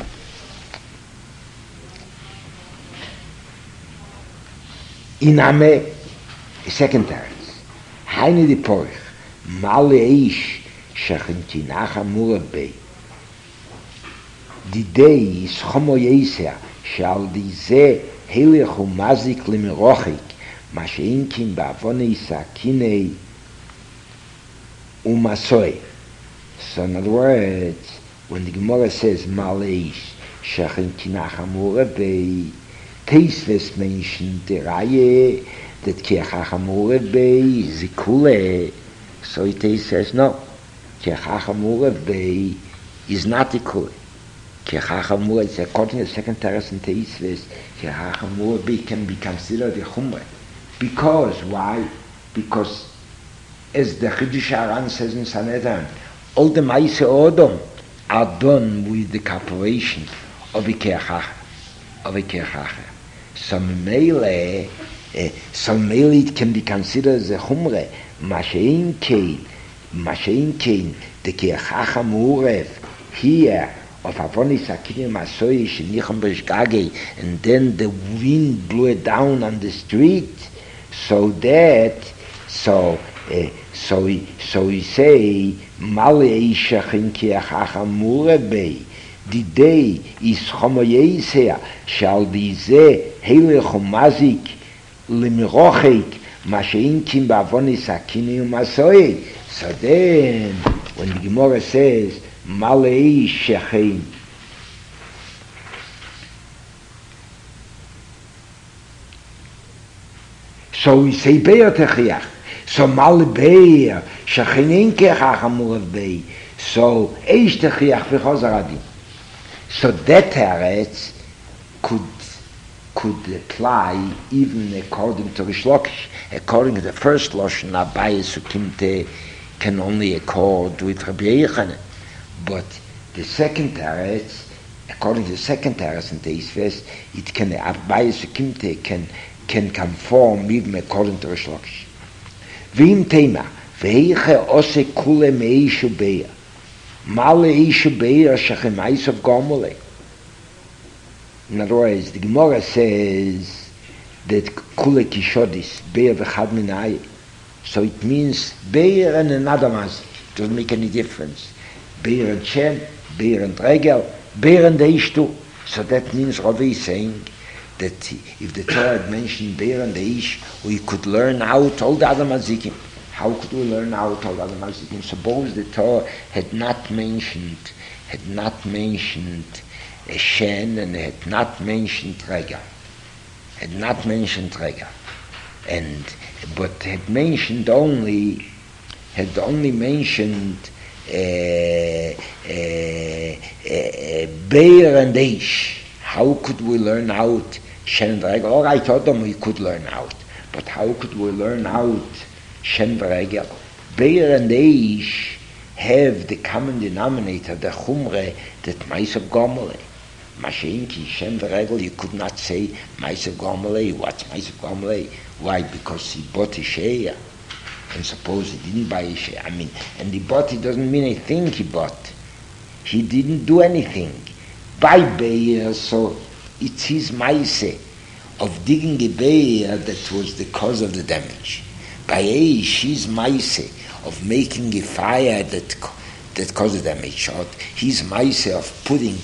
In Ame, second time. Heine di Porch, Male Eish, Shachintinach Amura Bey. Die Dei is Chomo Yesea, Shal di Ze Helech Umazik Limirochik, Masheinkin Ba'avone Isakinei Umasoi. So in other words, when the Gemara says Male Eish, Shachintinach Amura Bey, Teisves mention the Raye, that Kiachachamura Bey Zikule. So it says no. Kiachachamura Bey is not Zikule. Kiachachamura, it's according to the second terrace in Teisves, Kiachachamura Bey can be considered a Chumre. Because, why? Because, as the Chidush Aran says in Sanhedrin, all the Maise Odom are done with the cooperation of a Kiachach, of a Kiachach. Some Mele, Uh, some mele can be considered as a chumre. Mashein kein, mashein kein, the kiachacham urev here of avonis akinim asoy shenicham b'shgage, and then the wind blew it down on the street, so that so uh, so we so we say male ishachin kiachacham urev bei. The day is chomoyeisea shall be ze helech umazik limirochik masheinkim bavonis akini umasoi. So then, when the Gemara says malei shechein, so we say beir techiach. So mal beir shechein kechach amurav beir. So eish techiach v'chozaradim. So that teretz could could apply even according to Rish Lakish. According to the first Lashon, Abaye Sukimte can only accord with Rabbi Yochanan. But the second teretz, according to the second teretz in the East it can Abaye Sukimte can can conform even according to Rish Lakish. V'im tema v'eiche ose kule meishu beya male ishu beya shechem eis of gomole. In other words, the Gemara says that kule kishodis beya v'chad minai. So it means beya and another mazik. It doesn't make any difference. Beya and Shem, beya and Regel, beya and Eishtu. So that means Ravi is saying that if the Torah had mentioned beya and Eish, we could learn out all the other mazikim. How could we learn out all the other mazikim? Suppose the Torah had not mentioned, had not mentioned a Shen and had not mentioned Regel. Had not mentioned Regel. And but had mentioned only had only mentioned uh, uh, uh, Beir and Eish. How could we learn out Shen and Regel? All right, Adam we could learn out, but how could we learn out Shen and Regel? Beir and Eish have the common denominator, the Chumre, that Ma'asav Gomele. Masheinki Shem Regel, you could not say Ma'asav Gomele. What's Ma'asav Gomele? Why? Because he bought a share, and suppose he didn't buy a share. I mean, and he bought it doesn't mean a thing he bought. He didn't do anything. By Beir, so it's his Ma'ase of digging a Beir that was the cause of the damage. By Eish, his Ma'ase of making a fire that that caused the damage. Or his Ma'ase of putting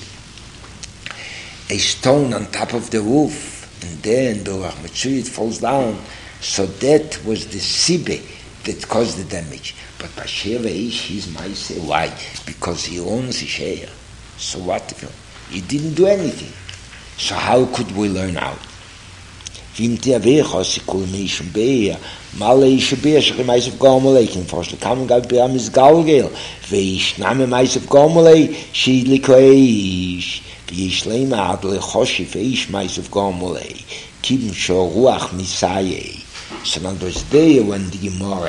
a stone on top of the roof, and then the Rahmatzui falls down. So that was the Sibe that caused the damage. But by Sheva Ish, he's Maise. Why? Because he owns a share. So what? He didn't do anything. So how could we learn out? Vim Tiavecha, Sikul Meishim Beya, Male Isha Beya, Shechem Maisav Gomele, Kim Foshla Kam Gav Beya Miz Galgel, Veish Name Maisav Gomele, Shi Likoish. יש להם עד לחושף איש מייסף גומלי קיבם שו רוח מסייי. So now there's there when the Gemara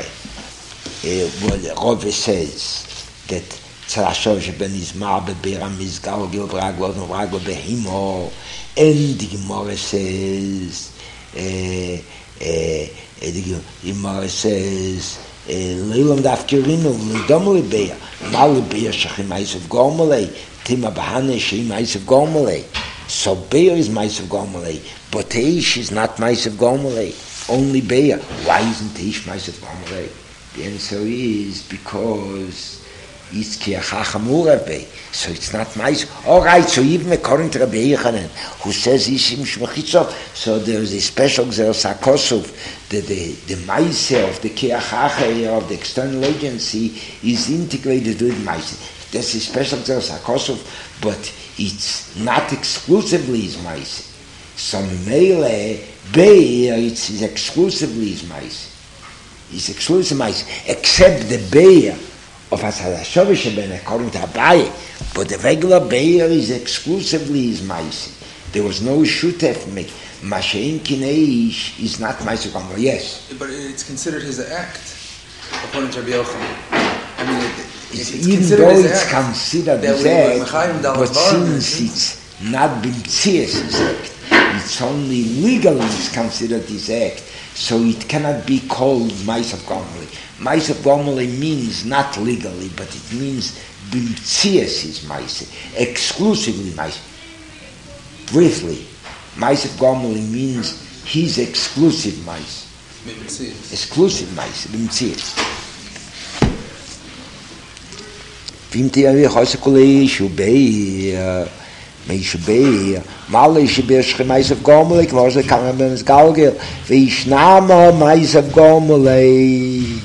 uh, Rove says that Tzarashov sheben izmar beberam izgal gil braglo no braglo behimo, and the Gemara says uh, uh, the Gemara says leilam dafkirinu l'domli beya mal beya shachim meisav gomeli Tima Bahane Shei Ma'asav Gomele. So Beir is Ma'asav Gomele, but Eish is not Ma'asav Gomele. Only Beir. Why isn't Eish Ma'asav Gomele? The answer is because it's Kiachachamura Bey. So it's not Ma'asav. All right. So even according to Rabbi Yochanan, who says Ishim Shmechitzov, so there is a special Xeros HaKosov that the the Ma'asav of the Kiachacha of the external agency is integrated with Ma'asav. That's a special Xeros HaKosov, but it's not exclusively his Maise. So Mele, Beir, it's, it's exclusively his Maise. It's exclusive Maise, except the Beir of Hasarashovi Sheben, according to Abaye. But the regular Beir is exclusively his Maise. There was no Shutef me. Mashein Kineish is not Maise Gomel, yes. But it's considered his act, according to Rabbi Yochanan. I mean, it, It's, it's even though it's considered his act, but since it's not b'mtzias his act, it's only legally it's considered his act, so it cannot be called Ma'asav Gomeli. Ma'asav Gomeli means not legally, but it means b'mtzias his Ma'asav, exclusively Ma'asav. Briefly, Ma'asav Gomeli means his exclusive Ma'asav. Exclusive Ma'asav, b'mtzias. Vim Tiavi Chosekulei Shubei Meish Beir, Malish Beir Shemais of Gomele, Kmos the Kamabens Galgil, Vishnama Mais of Gomele.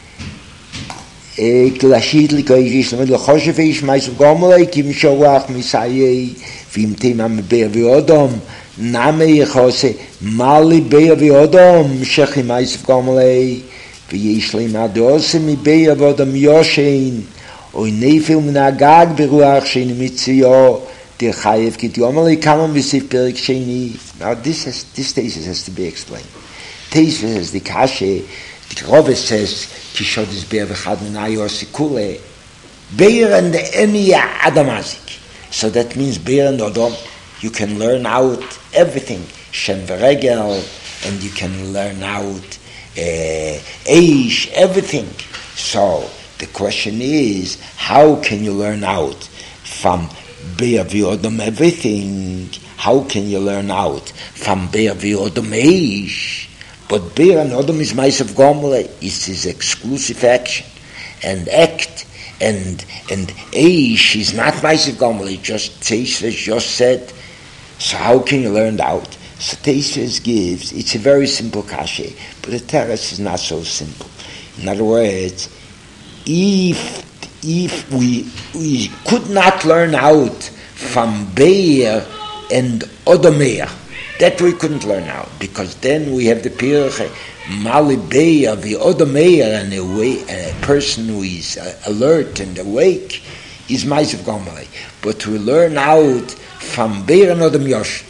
Klashidli Koish, the Hoshefish Mais of Gomele, Kim Shawach, Misaye, Vim Timam Beir Viodom, Name Jose, Mali Beir Viodom, Shechimais of Gomele, Vishlim Adosimi Beir Vodom Yoshin, Oy Nefil Minagag Beruach Shin Mitzio. Der Chayev Kit Yomali Kamam Visif Perik Sheni. Now this has, this thesis has to be explained. Thesis says the Kashe, the Rove says Kishod is Beir V'chad Menayor Sikule Beir and the Eniya Adamazik. So that means Beir and Odom. You can learn out everything, Shem V'regel, and you can learn out uh, Eish, everything. So the question is, how can you learn out from Beir V'odom everything? How can you learn out from Beir V'odom Eish? But Beir and Odom is Ma'asav Gomele. It's his exclusive action and act, and and Eish is not Ma'asav Gomele. Just Teisves just said. So how can you learn out? So Teisves gives. It's a very simple kashe, but the teretz is not so simple. In other words, if If we we could not learn out from Beir and Odomeir, that we couldn't learn out, because then we have the Pirche Mali Beir, the Odomeir, and a, way, a person who is uh, alert and awake is Ma'asav Gomele. But we learn out from Beir and Odom Yosh.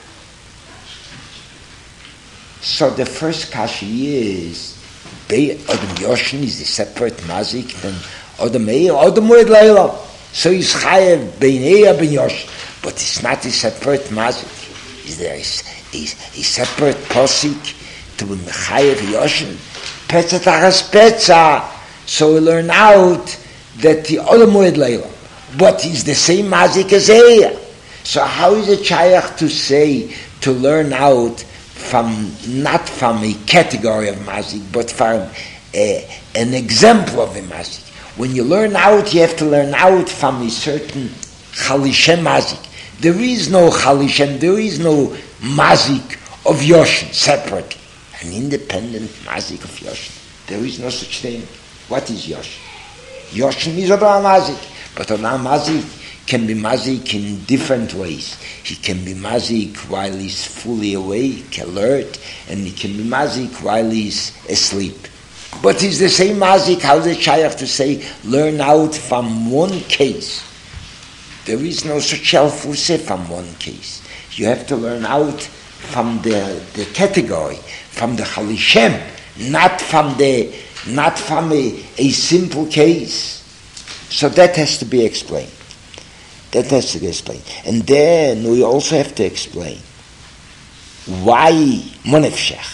So the first kashi is Beir Odom Yoshin is a separate mazik than Odom Eir, Odom Moed Leila. So he's Chayev Ben Eir Ben Yosh, but it's not a separate mazik. Is there a, a, a separate posik to be Chayev Yoshin? Petza Tachas Petza. So we learn out that the Odom Moed Leila, but it's the same mazik as Eir. So how is it Shayach to say, to learn out from, not from a category of mazik, but from a, an example of a mazik? When you learn out, you have to learn out from a certain Chalishem mazik. There is no Chalishem, there is no mazik of Yoshin, separate. An independent mazik of Yoshin. There is no such thing. What is Yoshin? Yoshin is Odom mazik, but Odom mazik can be mazik in different ways. He can be mazik while he's fully awake, alert, and he can be mazik while he's asleep. But it's the same mazik. How does Shayach to say, learn out from one case? There is no such shelfuse from one case. You have to learn out from the, the category, from the Chalishem, not from the not from a, a simple case. So that has to be explained. That has to be explained. And then we also have to explain why Monefshech.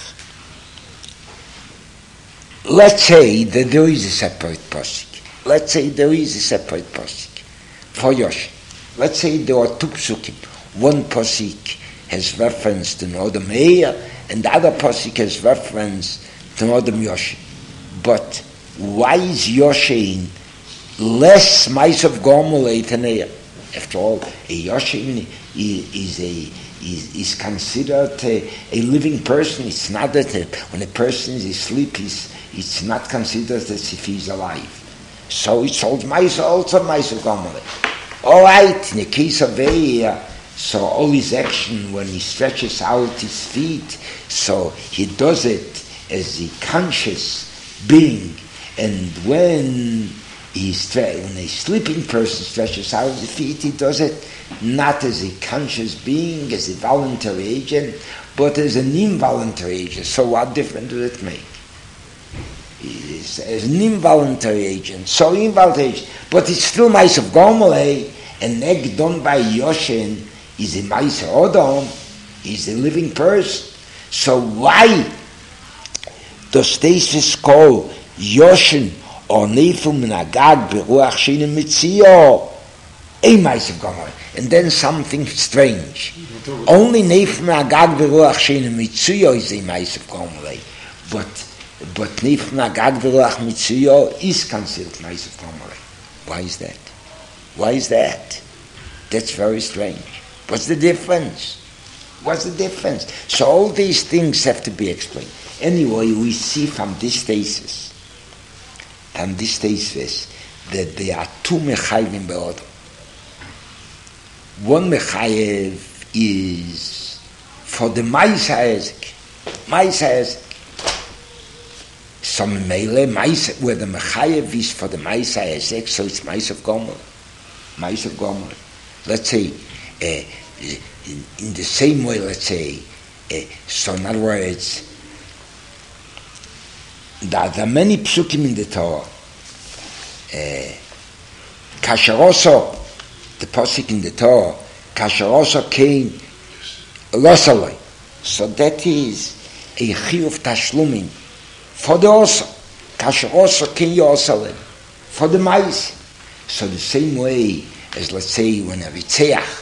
Let's say that there is a separate posik. Let's say there is a separate posik for Yosh. Let's say there are two psukim. One posik has reference to Odom Eir, and the other posik has reference to Odom Yoshin. But why is Yoshin less Ma'asav Gomele than Eir? After all, a Yoshin is a is, is considered a, a living person. It's not that a, when a person is asleep, he's it's not considered as if he's alive. So it's also also Ma'asav Gomele. All right, in the case of Eir, so all his action when he stretches out his feet, so he does it as a conscious being, and when he's when a sleeping person stretches out his feet, he does it not as a conscious being, as a voluntary agent, but as an involuntary agent. So what difference does it make? It's as an involuntary agent, so involuntary agent, but it's still Ma'asav Gomele. An act done by Yoshin is a Ma'asav Odom, is a living person. So why does this call Yoshin or Nefil Minagag Beruach Shini Mitzio a Ma'asav Gomele? And then something strange. Only Nefil Minagag Beruach Shini Mitzio is a Ma'asav Gomele, but but Nefil Minagag Beruach Mitzio is considered Ma'asav Gomele. Why is that? Why is that? That's very strange. What's the difference? What's the difference? So all these things have to be explained. Anyway, we see from this thesis, from this thesis, that there are two mechayevim be'odom. One mechayev is for the Maisa Ezek. Maisa Ezek. Some Meile, Maisa, where the mechayev is for the Maisa Ezek, so it's Maisa of Gomer. Maisa of Gomer. Let's say, uh, in, in the same way, let's say, uh, so in other words, there are many psukim in the Torah. Uh, Kasheroso, the pasuk in the Torah, Kasheroso came losaloi. So that is a chiyuv tashlumim for the oso. Kasheroso came yosaloi for the mais. So the same way as, let's say, when a ritzeach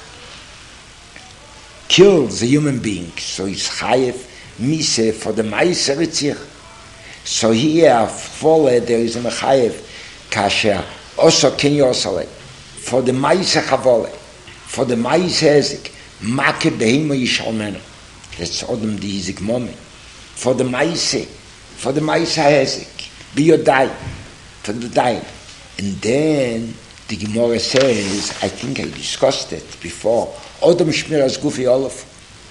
kills a human being, so it's chayev mise for the mais ritzeach. So here, follow, there is a mechayev kasher also ken yosalei for the ma'aseh chavole, for the ma'aseh ezek make behema yishalmenu. That's odom the hizik moment. For the ma'aseh, for the ma'aseh ezek, be your day, for the day. And then the Gemara says, I think I discussed it before, odom shmiras gufi olav.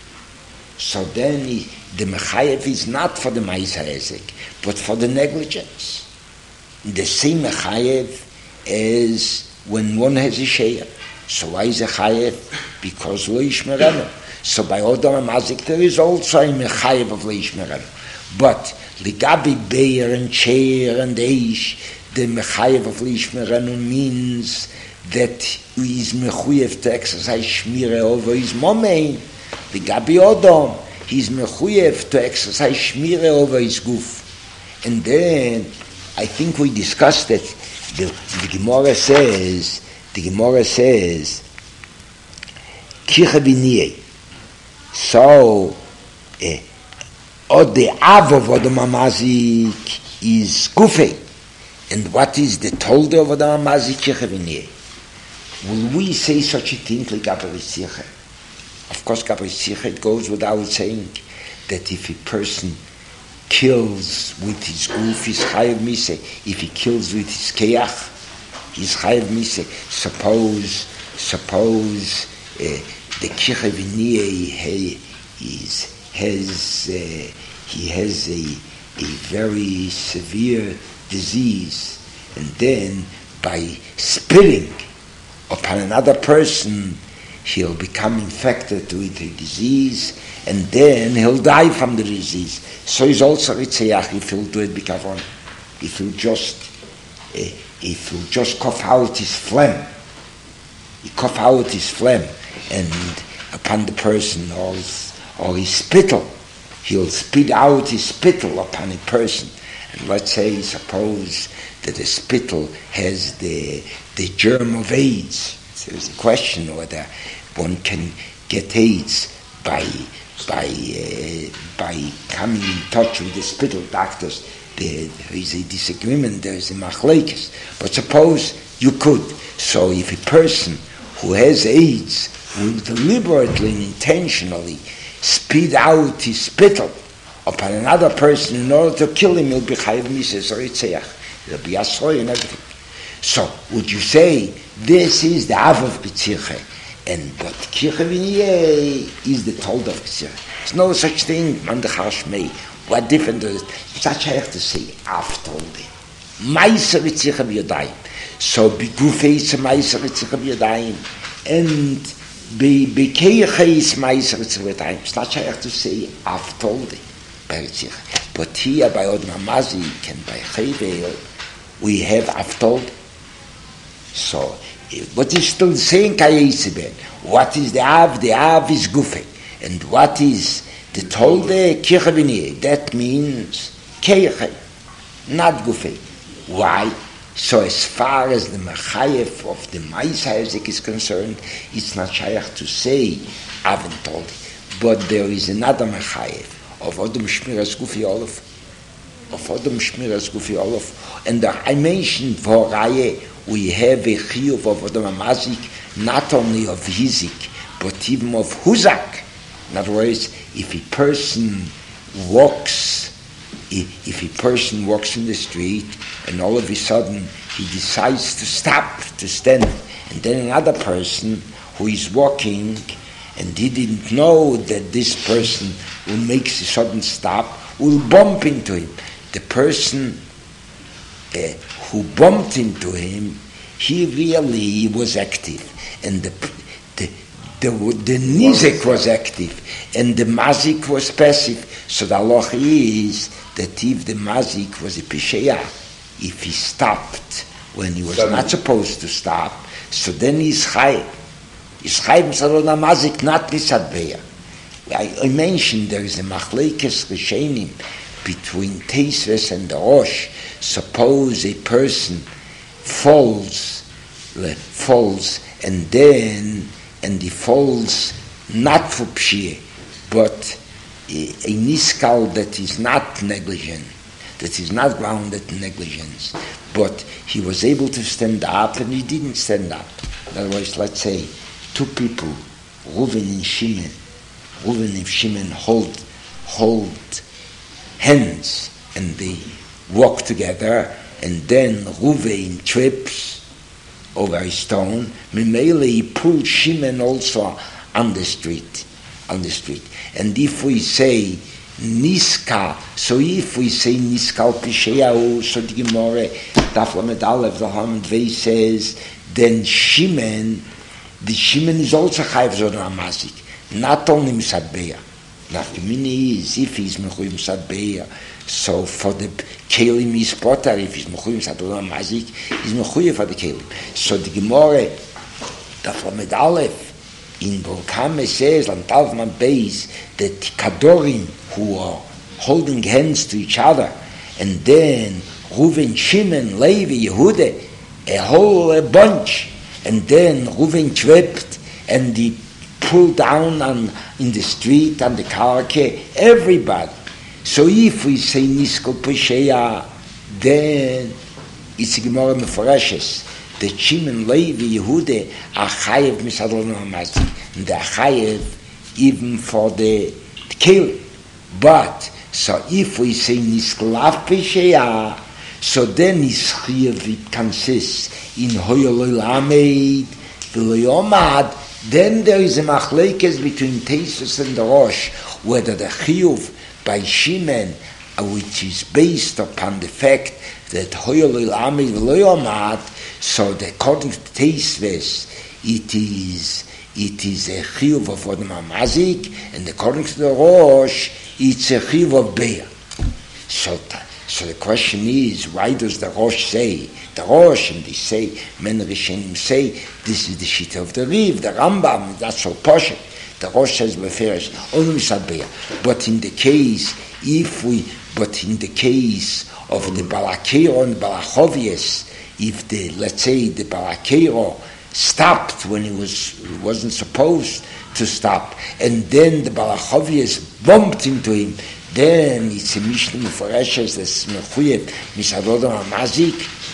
So then he, the mechayev is not for the ma'aseh ezek, but for the negligence. The same mechayev as when one has a sheya. So why is a chayev? Because lo yishmerenu. So by Odom HaMazik there is also a mechayev of lo yishmerenu. But ligabi beir and sheir and eish, the mechayev of lo yishmerenu means that he is mechuyev to exercise shmire over his momein. Ligabi Odom, he is mechuyev to exercise shmire over his guf. And then I think we discussed it. The, the Gemara says, the Gemara says, Kicha b'niyeh. So, eh, or the av of Odom HaMazik is Gufei. And what is the tolda of Odom HaMazik? Kicha b'niyeh. Will we say such a thing like Gabri Tzicha? Of course, Gabri Tzicha, it goes without saying that if a person kills with his goof, he's chayav mise. If he kills with his keach, he's chayav mise. Suppose, suppose uh, the kicha v'niyeh is has uh, he has a a very severe disease, and then by spitting upon another person, he'll become infected with the disease, and then he'll die from the disease. So he's also ritzeach if he'll do it bikavon, if he'll just uh, if he'll just cough out his phlegm, he cough out his phlegm, and upon the person, or his, or his spittle, he'll spit out his spittle upon a person. And let's say, suppose that the spittle has the the germ of AIDS. So there's a question whether one can get AIDS by by uh, by coming in touch with the spittle. Doctors, there, there is a disagreement, there is a machlekes, but suppose you could. So if a person who has AIDS will deliberately and intentionally spit out his spittle upon another person in order to kill him, he'll be chayav mises or itzeach. There'll be asroy and everything. So would you say this is the av of b'tzicha? And but Kicha v'niyeh is the told of Kicha. There's no such thing, man the Shmei. What different is it? Such I have to say, after the Ma'aser v'tzicha v'yodayim. So b'gufei is Ma'aser v'tzicha v'yodayim, and b'keicha is Ma'aser v'tzicha v'yodayim. Such I have to say, after the B'tzicha. But here by Odom HaMazik and by Chayvel, we have after. So, but it's still saying Kayesibel. What is the Av? The Av is Gufei. And what is the Tolde Kicha v'niyeh? That means Keichai, not Gufei. Why? So as far as the Mechayev of the Ma'aseh Ezek is concerned, it's not shaykh to say Av and Tolde. But there is another Mechayev of Odom Shmiras Gufi Olav. Of Odom Shmiras Gufi Olav. And I mentioned Voraye, we have a chiyuv of Odom HaMazik, not only of hizik, but even of huzak. In other words, if a person walks, if a person walks in the street and all of a sudden he decides to stop, to stand, and then another person who is walking and he didn't know that this person who makes a sudden stop will bump into him. The person uh, who bumped into him, he really was active, and the the the, the nizek was active, and the mazik was passive. So the halacha is that if the mazik was a pisheya, if he stopped when he was Seven. not supposed to stop, so then he's chayv. He's chayv misadona mazik, not misadbeya. I, I mentioned there is a machlekes rishenim between Teisves and the Rosh. Suppose a person falls, falls, and then, and he falls not for pshiyeh, but a, a niskal that is not negligent, that is not grounded in negligence, but he was able to stand up and he didn't stand up. In other words, let's say two people, Reuven and Shimon, Reuven and Shimon hold, hold hands and they walk together, and then Reuven trips over a stone. Memele he pulled Shimon also on the street, on the street. And if we say Niska, so if we say Niskal Pisheyahu, so the Gemara, Daf Lamed Aleph, the Hamad Vei says, then Shimon, the Shimon is also Chayv Zodra Mazik, not only Misadbeya. Now the meaning is, if he's Mechuyim Sadbeya, so for the Kelim is Potter, if he's Mechuyim Sadbeya Mazik, he's Mechuyim for the Kelim. So the Gemara, Daf Lamed Aleph, in Bolkame says, Lantav Man Beis, that Kadorim who are holding hands to each other, and then Reuven, Shimon, Levi, Yehuda, a whole a bunch, and then Reuven tripped, and he pulled down on, in the street, on the karke, everybody. So if we say Niskal Pesheya, then it's a Gemara Meforeshes, that Shimon, Levi, Yehuda are chayev misadron hamazik, and they're chayev even for the, the kelim. But so if we say Nisklav Pesheya, so then his chayev it consists in Hoyoloi Lamed, V'loyomad. Then there is a machlekes between Teisus and the Rosh, whether the chiyuv by Shimon, which is based upon the fact that Hoyolil Amid V'loyomad, so that according to Teisves, it is it is a chiyuv of Odom HaMazik, and according to the Rosh, it's a chiyuv of Beya. So, so the question is, why does the Rosh say, the Rosh, and they say, men Rishonim say, this is the Shita of the Riv, the Rambam, that's so posh. The Rosh says, Beferish, only Misadbeya. But in the case, if we, but in the case of the Balakero and Balachovies, if the, let's say, the Balakero stopped when he was wasn't supposed to stop, and then the Balachovies bumped into him, then it's a Mishnah Meforeshes that's Mechuyev Misadodom HaMazik.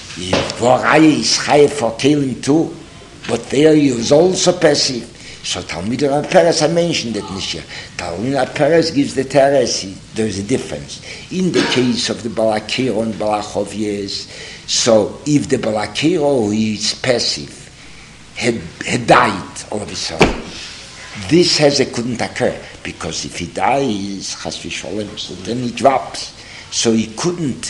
Voraya is Chayev for Kelim too, but there he was also passive. So Talmid Rav Peres, I mentioned that Nishya. Talmid Rav Peres gives the teres. There is a difference in the case of the Balakero and Balachovies. So if the Balakero who is passive had had died all of a sudden, this has a couldn't occur, because if he dies, Chas v'Sholem, so then he drops. So he couldn't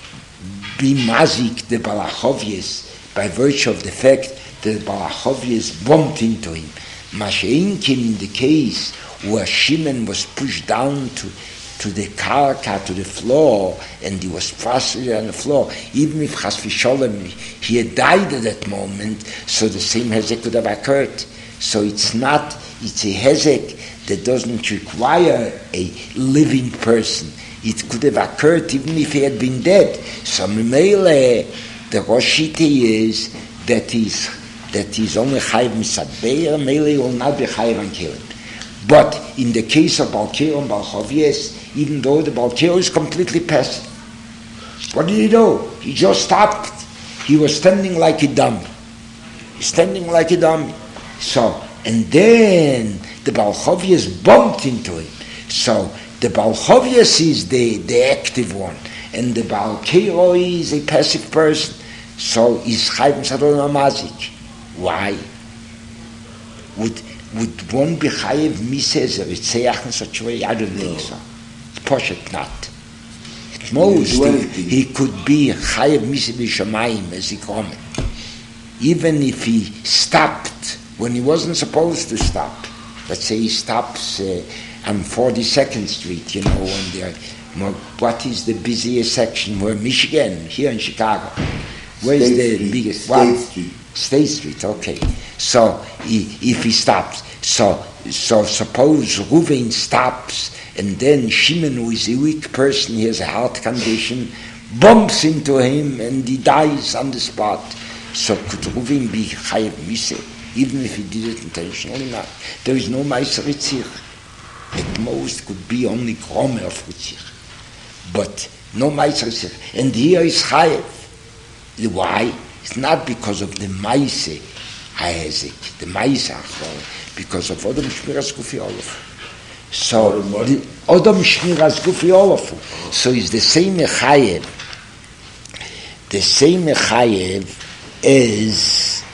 be mazik the Balachovies by virtue of the fact that the Balachovies bumped into him. Mashein came in the case where Shimon was pushed down to, to the karka, to the floor, and he was prostrated on the floor. Even if Chas v'Sholem, he had died at that moment, so the same hezek could have occurred. So it's not, it's a hezek that doesn't require a living person. It could have occurred even if he had been dead. So Mimele, the Roshite is that he's that he's only chayiv misadbeir, Mele will not be chayiv on kelim. But in the case of Balkero and Balchovies, even though the Balkero is completely passive, what did he do? He just stopped. He was standing like a dummy. He's standing like a dummy. So And then the Balchovius bumped into him. So the Balchovius is the, the active one, and the Balkeiro is a passive person. So he's Chayv Misadol Namazik. Why? Would would one be Chayv Misez or Ritzeach in such a way? I don't think so. It's Poshet not. At most, he, he could be Chayv Misez B'Shamayim as he comment. Even if he stopped when he wasn't supposed to stop. Let's say he stops uh, on forty-second Street, you know, when they're, what is the busiest section? Where Michigan, here in Chicago. Where's State the Street. biggest? State What? Street. State Street, okay. So he, if he stops, so so suppose Ruvain stops, and then Shimon, who is a weak person, he has a heart condition, bumps into him, and he dies on the spot. So could Ruvain be Chayav Miseh, even if he did it intentionally? Not. There is no Meiser Ritzich. At most could be only Gromer of Ritzich, but no Meiser Ritzich. And here is Chayav. Why? It's not because of the Maise Haezik, the Maise Achor, because of Odom Shmiras Gufi Olofu. So, the Odom Shmiras Gufi Olofu. So it's the same Chayev, the same Chayev as,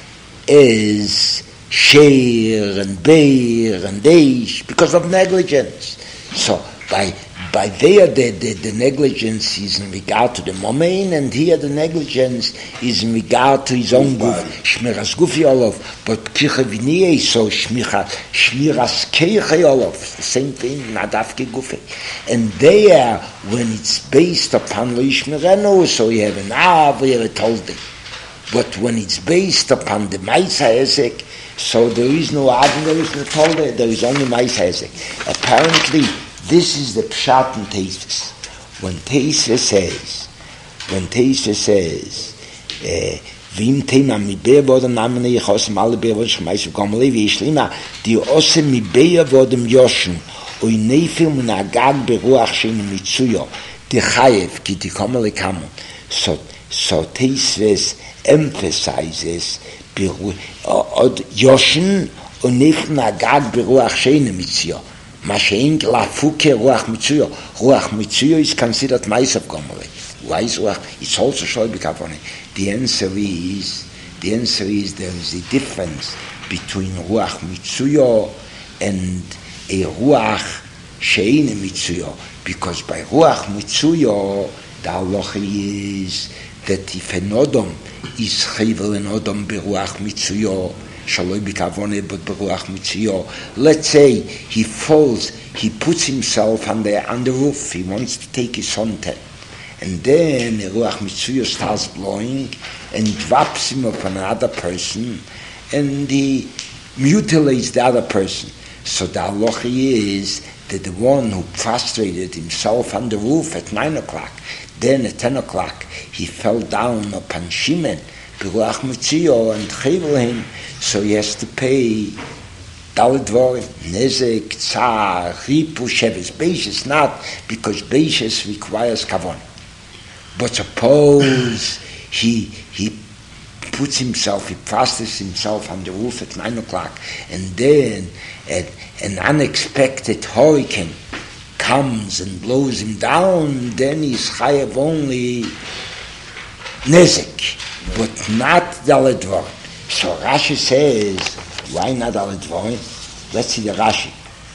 as Sheir and Beir and Eish, because of negligence. So, by By there, the, the, the negligence is in regard to the Momein, and here the negligence is in regard to his own guf, Shmiras Gufi Olov, but Kirche V'niyeh, so Shmiras Keiche Olov, the same thing, Nadavke Gufi. And there, when it's based upon Lo Yishmerenu, so you have an Av, you have a Tolde. But when it's based upon the Maisa Ezek, so there is no Av and there is no Tolde, there is only Maisa Ezek. Apparently, this is the Pshat in Teisves. When Teisves says, when Teisves says, Vim Tema mi Beir vodem namene yichosem alle Beir vodem shmeisu gomele v'yishlima di osem mi Beir vodem yoshen oi neifil min agag beruach shein mitzuyo di chayev ki di komele kamon. So, so Teisves emphasizes yoshen oi neifil min agag beruach shein mitzuyo. Mashein lafuke ruach mitzuyo. Ruach mitzuyo is considered ma'asav gomoreh. Why is ruach? It's also shloim b'kavone. The answer is, the answer is there is a difference between ruach mitzuyo and a ruach shein mitzuyo. Because by ruach mitzuyo, the halacha is that if an odom is chayvel an odom beruach mitzuyo, let's say he falls, he puts himself on the, on the roof, he wants to take his suntan, and then the Ruach Mitzuyo starts blowing and drops him upon another person, and he mutilates the other person. So the halacha is that the one who prostrated himself on the roof at nine o'clock, then at ten o'clock he fell down upon Shimon, Beruach Mitzuyo, and chayvel him, so he has to pay Dalet Dvorim, Nezek, Tzar, Ripu, Sheves. Beishes not, because Beishes requires Kavon. But suppose he he puts himself, he prostrates himself on the roof at nine o'clock, and then an, an unexpected hurricane comes and blows him down, then he's chayav only Nezek, but not Dalet Dvorim. So Rashi says, why not all Dvorim? Let's see the Rashi.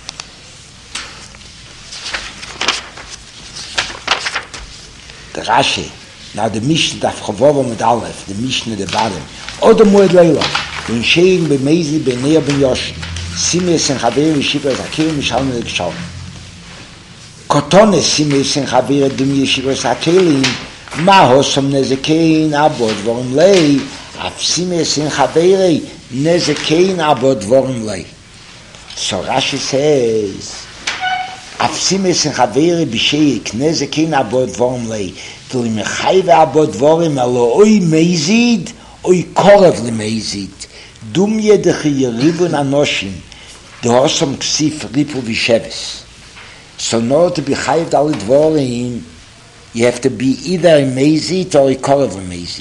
The Rashi. Now the Mishnah, the Chavova with Aleph, the Mishnah, the bottom. Odom Moed Leila, when Shein b'meizi b'neir ben Yoshin, Simes and Chaver Yeshiva Zakir Mishalm Lekshal. Kotone Simes and Chaver Dum Yeshiva Zakirim, Mahosam Nezekein Abod Vorim Lei, Afsimes in Chaverei Nezekein Abod Vorim Lei. So Rashi says, Afsimes in Chaverei B'Sheik Nezekein Abod Vorim Lei. Tuli Mechayve Abod Vorim Alo Oi Meizid Oi Korev LeMeizid. Dum Yedechi Yeribun Anoshim Dehosam Ksif Ripu V'Sheves. So in order to be Chayv Dalet Vorim, you have to be either a Meizid or a Korev LeMeizid.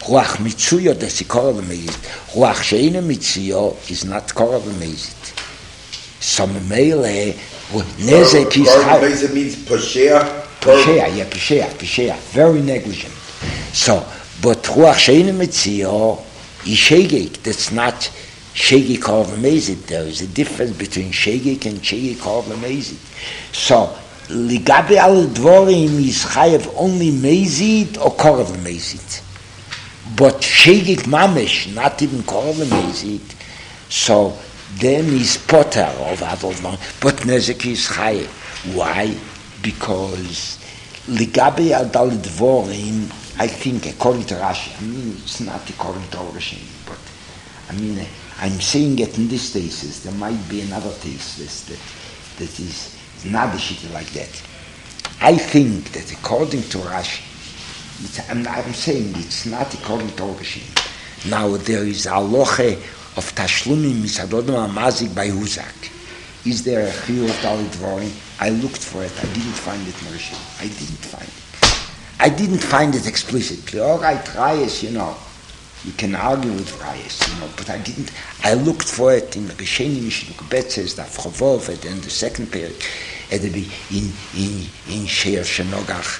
Ruach Mitzuyo, that's the Korov Amazit. Ruach Sheina Mitzuyo is not Korov Amazit. So Mele, Nezek is Korov Amazit means Pashea. Pashea, yeah, Pashea, Pashea, very negligent. So, but Ruach Sheina Mitzuyo is Shegek, that's not Shegek Korov Amazit. There is a difference between Shegek and Shegek Korov Amazit. So, Ligabe al Dvorim is Chayev only Mezit or Korov Amazit. But Shegik Mamesh, not even Korov Amazit. So then he's Potter of Adolfman. But Nezek is Chayev. Why? Because Ligabe al Dvorim, I think, according to Rashi, I mean, it's not according to Rashi, but I mean, I'm saying it in this thesis. There might be another thesis that, that is not a shit like that. I think that according to Rashi, it's, I'm, I'm saying it's not according to Rashi. Now there is a loche of Tashlumim Misadodom Amazik by Huzak. Is there a chiyuv of Dalit Dvorim? I looked for it. I didn't find it in Rashi. I didn't find it. I didn't find it explicitly. All right, Rayas, you know, you can argue with Rayas, you know, but I didn't. I looked for it in Risheni Mishnuk Betzes, the Chovov, and then the second period, at the in in in Sheir Shenogach,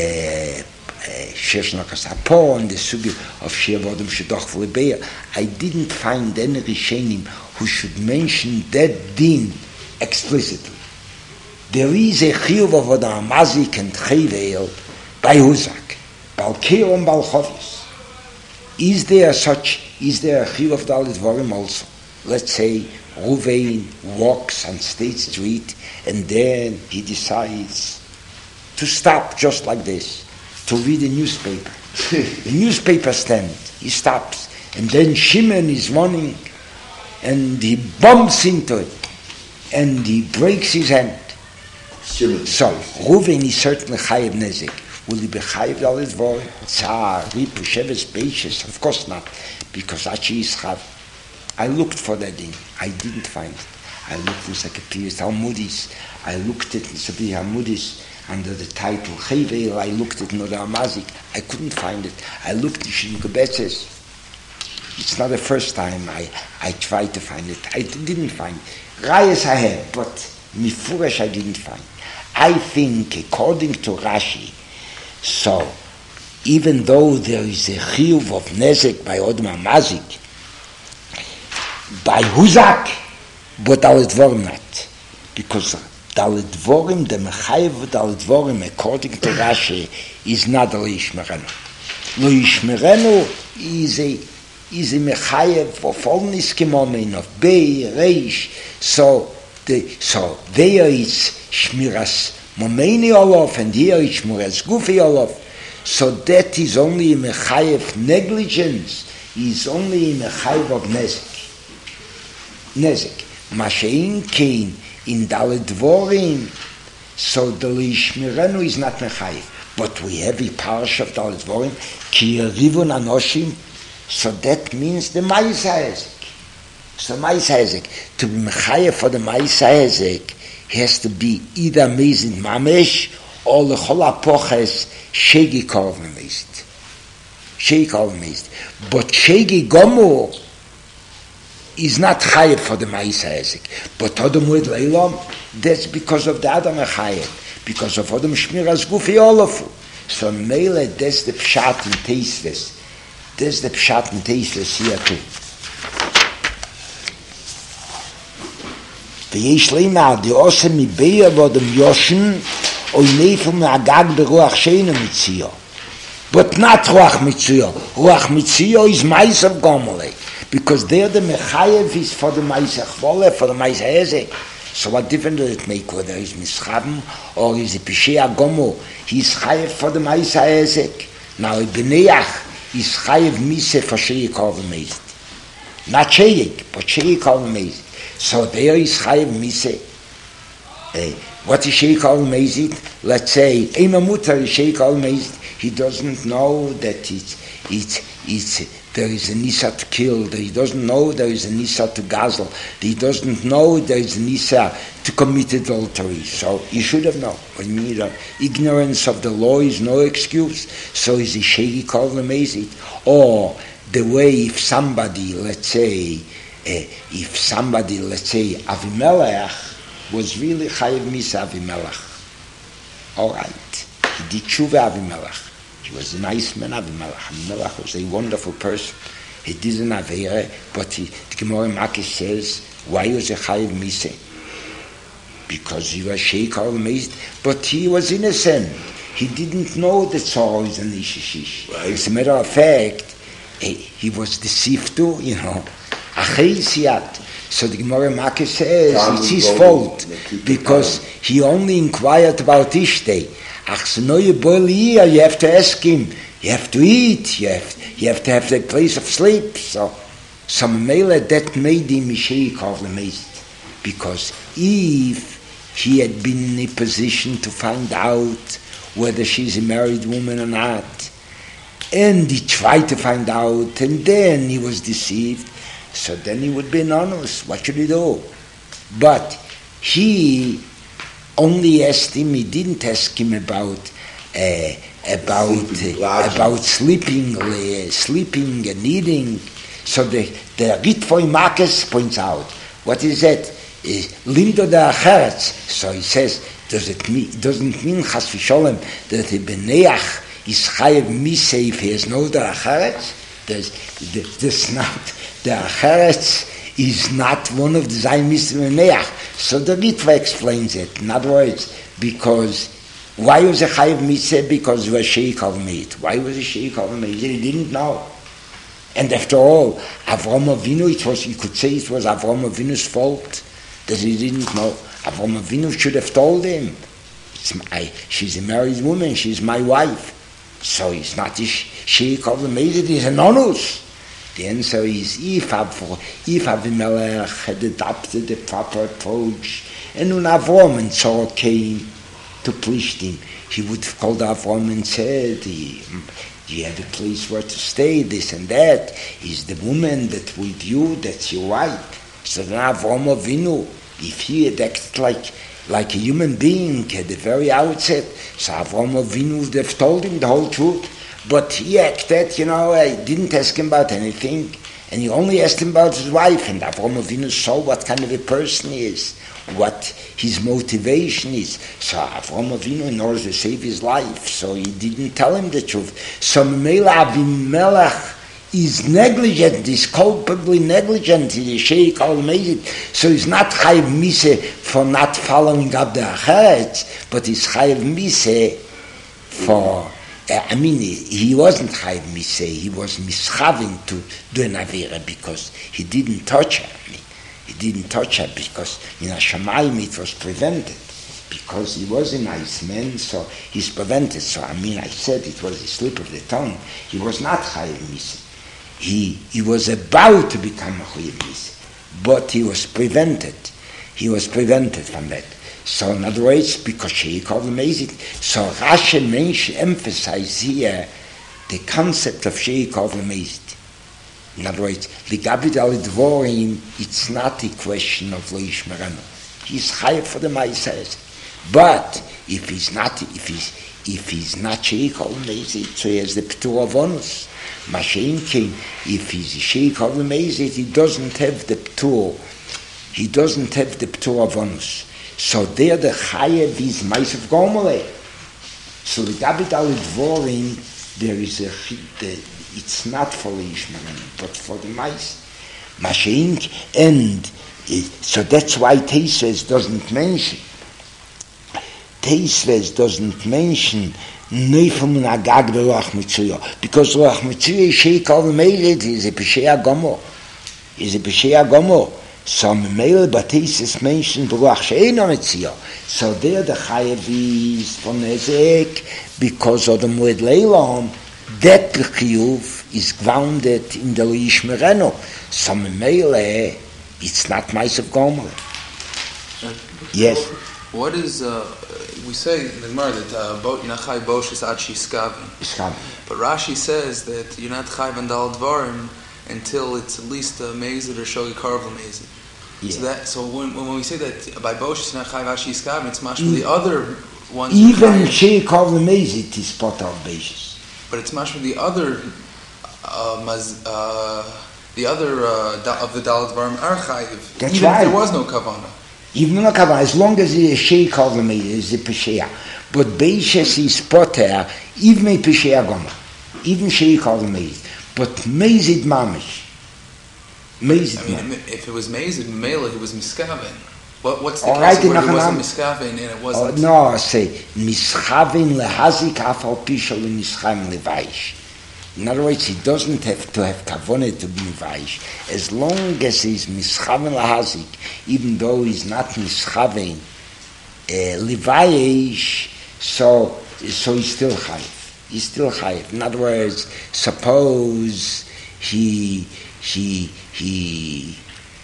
Sheir Shenogach Sapo, and the sugi of Sheir Vodem Shedoch V'Lebeya. I didn't find any Rishenim who should mention that din explicitly. There is a chiyuv of Odam Mazik and Chayveil by Huzak, Balkeir and Balchovis. Is there such, is there a chiyuv of Dalit Dvorim also? Let's say Ruvain walks on State Street and then he decides to stop just like this, to read a newspaper. The newspaper stand, he stops, and then Shimon is running and he bumps into it and he breaks his hand. Shimon. So, Ruvain is certainly Chayev Nezek. Will he be Chayev Dalit Dvorim? Tsar, Ripu, Sheves, Beishes? Of course not, because Achi is Chav. I looked for that thing. I didn't find it. I looked in Sakapiyas Talmudis. I looked at Sakapiyas Talmudis under the title Chayveil. I looked at Noda Amazik. I couldn't find it. I looked at Shinuk Betzes. It's not the first time I, I tried to find it. I didn't find it. Rayas I had, but Mifurash I didn't find. I think, according to Rashi, so even though there is a chiyuv of nezek by Odom Amazik, by Huzak, but Dalit Dvorim not. Because Dalit Dvorim, the Mechayev Dalit Dvorim, according to Rashi, is not Lo Yishmerenu. Lo Yishmerenu is a is a Mechayev of all Niskimomen, of Bei, Reish. So, the, so there is Shmiras Momeni Olof, and here is Shmiras Gufi Olof. So that is only a Mechayev negligence, is only a Mechayev of Nezek. Nezek. Mashein Kein in Dalit Dvorim, so the Lishmirenu is not Mechayev. But we have a parish of Dalit Dvorim, Ki Yerivun Anoshim, so that means the Ma'isa Hezek. So Ma'isa Hezek, to be Mechayev for the Ma'isa Hezek, has to be either Mezid Mamesh or L'chol HaPoches Shegi Korov Mezid. Shegi Korov Mezid. But Shegi Gomor is not Chayev for the Ma'isa Hezek. But Odom Moed Leilam, that's because of the Adam Chayev, because of Odom Shmiras Gufi Olofu. So Mele, that's the Pshat and Tasteless. That's the Pshat and Tasteless here too. ויש לימה, דעושה מביה ועודם יושן, או נפל מהגג ברוח שינה מציאו. But not Ruach Mitzuyo. Ruach Mitzuyo is Ma'asav Gomole. Because there the Mechayev is for the Ma'aseh Chvole, for the Ma'aseh Hezek. So what difference does it make whether he's Mischaben or he's a Pishea Gomo? He's Chayev for the Ma'aseh Hezek. Now Beneach is Chayev Mise for Sheyik Korov Mezid. Not Sheyik, but Sheyik Korov Mezid. So there is Chayev Mise. Uh, what is Sheyik Korov Mezid? Let's say, Eima Mutar is Sheyik Korov Mezid. He doesn't know that it's, it's, it's there is a nisa to kill, that he doesn't know there is a nisa to gazel, that he doesn't know there is a nisa to commit adultery. So he should have known. When you know, ignorance of the law is no excuse. So is he shady called amazing? Or the way if somebody, let's say, uh, if somebody, let's say, Avimelech was really chayiv misa Avimelech. All right, he did tshuva Avimelech. He was a nice man, Avimelech. Avimelech was a wonderful person. He didn't have a, but he, the Gemara Makis says, why was he chayiv misa? Because he was sheikh all amazed, but he was innocent. He didn't know that Saul is an ishishish. Right. As a matter of fact, he, he was deceived too, you know. So the Gemara Makis says it's his fault because he only inquired about Ishtay. You have to ask him, you have to eat, you have, you have to have the place of sleep. So, some mele that made him sheikh of amazed, because if he had been in a position to find out whether she's a married woman or not, and he tried to find out, and then he was deceived, so then he would be anonymous. What should he do? But he only asked him, he didn't ask him about uh, about uh, about sleeping uh, sleeping and eating. So the the Ritvoy Makis points out, what is that? Lindo de Acheretz. So he says, does it mean, it doesn't mean Chas v'Sholem that the Beneach is chayev misa if he has no de Acheretz? There's, there's not, the Acheretz is not one of the Zayin Misa Beneach. So the Ritva explains it. In other words, because why was a chayev misa? Because he was sheikh of meat. Why was he sheikh of meat? He didn't know. And after all, Avraham Avinu, it was, you could say it was Avraham Avinu's fault that he didn't know. Avraham Avinu should have told him, it's my, she's a married woman, she's my wife. So it's not a sheikh of the maid, it is an onus. The answer is, if, if Avimelech had adopted the proper approach, and when Avraham and Sarah came to please him, he would have called Avraham and said, he, you have a place where to stay, this and that. Is the woman that with you, that's your wife. So then Avraham Avinu, if he had acted like, like a human being at the very outset, so Avraham Avinu would have told him the whole truth. But he acted, you know, I didn't ask him about anything, and he only asked him about his wife, and Avraham Avinu saw what kind of a person he is, what his motivation is. So Avraham Avinu, in order to save his life, so he didn't tell him the truth. So Mela Avimelech is negligent, is culpably negligent, he is sheikh al-Mezid. So he's not chayiv misa for not following up the Acheretz, but he's chayiv misa for, uh, I mean, he, he wasn't chayiv misa, he was mischaving to do an avera because he didn't touch her. I mean, he didn't touch her because in Hashemayim it was prevented. Because he was a nice man, so he's prevented. So, I mean, I said it was a slip of the tongue. He was not chayiv misa. He, he was about to become a chayiv misa, but he was prevented. He was prevented from that. So, in other words, because sheikh of amazing. So, Rashi Mensch emphasizes here the concept of sheikh of amazing. In other words, the Gabid al Dvorim, it's not a question of Leish Merano. He's chayiv for the Maisah. But if he's not, if he's if he's not sheikh of amazing, so he has the Ptur of Onus. Mashenkin, if he's a sheikh of amazing, he doesn't have the Ptur. He doesn't have the Ptur of Onus. So there the chayev is Mais of Gomele. So the Gabit al Dvorim, there is a the, it's not for the Ishmael, but for the Mais. Mashenk, and it, so that's why Teisves doesn't mention. Teisves doesn't mention Neifam and Agag Ruach Mitzuya, because Ruach Mitzuya is sheikh of Meilet, is a Peshea Gomo, is a Peshea Gomo. So Meile Batesis mentioned Ruach Sheina Mitzuya. So there the Chayev is from Ezek, because of the Moed Leilam, that Chiyuv is grounded in the Leish Mereno. So Meile, it's not Mais of Gomer. Yes. What is, uh, we say in the Gemara that uh, bo- you're not chai boshes ad shiskavin. Iskavin. But Rashi says that you're not chai vandal dvarim until it's at least a mezid or shogi karvel mezid. Yeah. So that so when when we say that by boshes not chai ad shiskavin, it's mashma the other ones. Even Sheikov Lemezit is part of Beishis. But it's mashma the other uh, maz, uh, the other uh, da- of the Dalet Dvarim are chayiv. That's Even right. if there was no kavana. Even no Kavan, as long as he is Sheikov Lemezit, is a Peshea. But Beishis is poter, even a Peshea Goma. Even Sheikov Lemezit. But Mezit Mamish. Mezit I mean, Mamish. if it was mezid, Mela, he was miskaven. What, what's the All case right, of where in it wasn't Achanam- miskaven and it Oh, wasn't? no, I say, Mischaven lehazik afal pishol mischam levaish. In other words, he doesn't have to have kavanah to be mevaish. As long as he's mischaven lehazik, even though he's not mischaven uh, levaish, so so he's still chayiv. He's still chayiv. In other words, suppose he he he.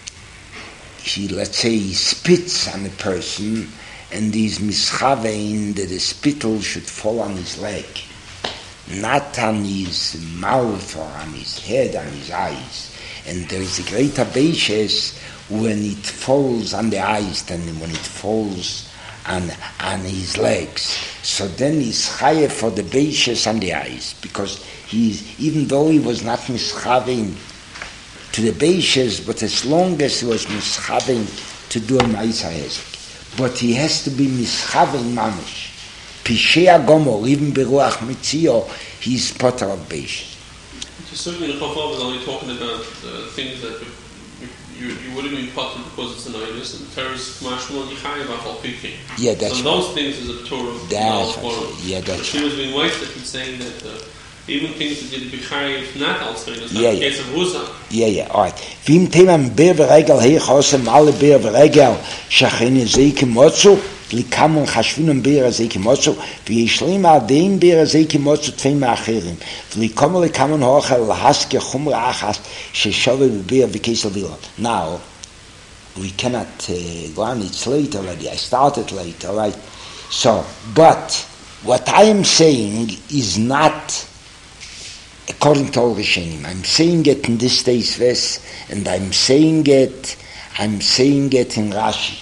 he, let's say, he spits on a person, and he's mischavein that the spittle should fall on his leg, not on his mouth or on his head, on his eyes. And there is a greater basis when it falls on the eyes than when it falls on, on his legs. So then he's chayev for the basis on the eyes, because he's, even though he was not mischavein to the Beishas, but as long as he was mischavein to do a Ma'isa Hezek. But he has to be mischavein mamish. Pishei Gomor, even Beruach Mitzio, he's potter of Beishas. Certainly the Chafal was only talking about uh, things that you, you wouldn't be potter because it's an Eilis, and Teres Mashmal Yichayev Afal Pikin. Yeah, that's So those things is a Torah. That's right. Yeah, that's She was being wise that he's saying that uh, even things that did be chayiv not outside is not Yeah, the yeah. case of Huza. Yeah, yeah, all right. Vim temam ber v'regel heich osem alle ber v'regel shachene zeike motzu likamon chashvinum ber zeike motzu v'yishlim adein ber zeike motzu tveim acherim v'likamon likamon hochel lahaske chumra achas sheshove v'ber v'kesel vilot. Now, we cannot uh, go on, it's late already. I started late, all right? So, but what I am saying is not according to all Rishonim. I'm saying it in this day's verse, and I'm saying it, I'm saying it in Rashi.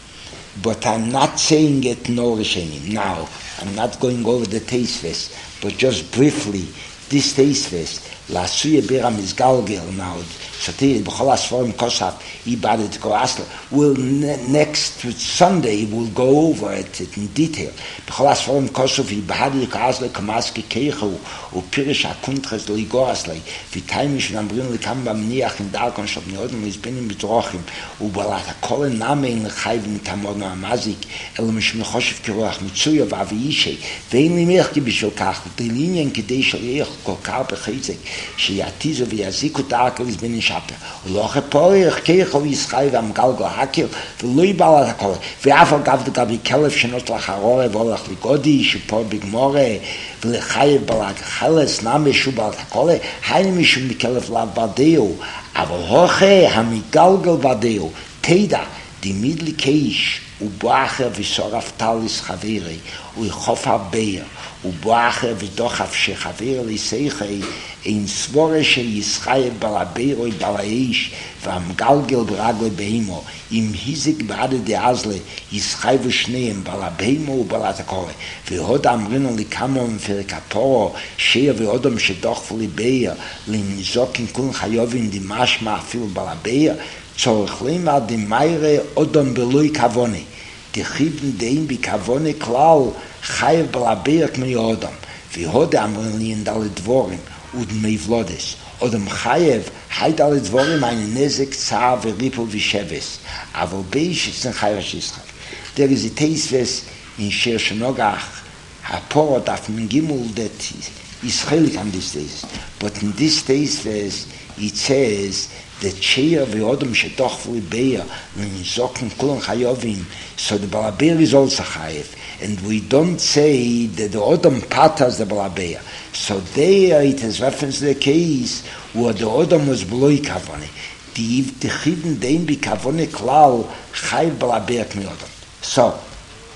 But I'm not saying it in all Rishonim. Now, I'm not going over the taste verse, but just briefly, this taste verse, La'asuye bera mizgalgel now, Shati b'chol asforim kosaf, ibadet koasla. We'll ne- next Sunday we'll go over it in detail. B'chol asforim kosaf, ibadet koasla kamaski keichu, upirish akuntres ligoaslei, v'taimish v'nambrin likam b'mniach in darkon shab niodem lizbenim b'drochim, u'balat hakol name in l'chayv mitamodno amazik, el mishmechoshev kiroach mitzuya v'aviyishe, ve'in limech ki b'shol kach, v'telinyen kidei shal yeich kokar b'chizek, שיעתיזו ויזיקו את העקל לזבני שפר ולא חפורך כיכו וישחי והמגלגו הקל ולא יבעל את הכל ואף על גב דגבי כלף שנות לחרורי והולך לגודי שפור בגמורה ולחייב בלג חלס נמי שובעל את הכל היינו משום מכלף לאו בדיו אבל הוכה המגלגל בדיו תדע דימיד לי כאיש ובואחר ושורף טליס חברי ויחוף הבאר ובואחר ודוחף שחבר לי שיחי אין סבורה שישחייב בלבירוי בלאיש והמגלגל ברגלי בהימו אם היזיק בעד דעזלה ישחייבו שניהם בלבימו ובלת הקורא והוד אמרינו לכמון פרק הפורו שיר והודם שדוחפו לי באר לנזוקים כולן חיובים דמשמע אפילו בלבאר צורך לימר דמיירה אודם בלוי כבונה דחיבן דאים בכבונה כלל חייב בלבאר כמי אודם והוד אמרינו לי אינדל דבורים ודמי ולודס. אודם חייב, היית על הדבורים ein נזק, צער וריפל ושבס. אבל בישס אין חייב שישחק. There is a taste in Shir Shenogach, הפורו דף מגימול that is chelik on this taste. But in this taste it says that Sheir ואודם שדוחפו באר לנזוקים כולם חייבים, so the balabeer is also chayiv. And we don't say that the Odom patas the Balabeya. So there it has reference to the case where the Odom was below Kavone. The Chivin Dein Bi Kavone Klal Chayiv Balabeya Kmi Odom. So,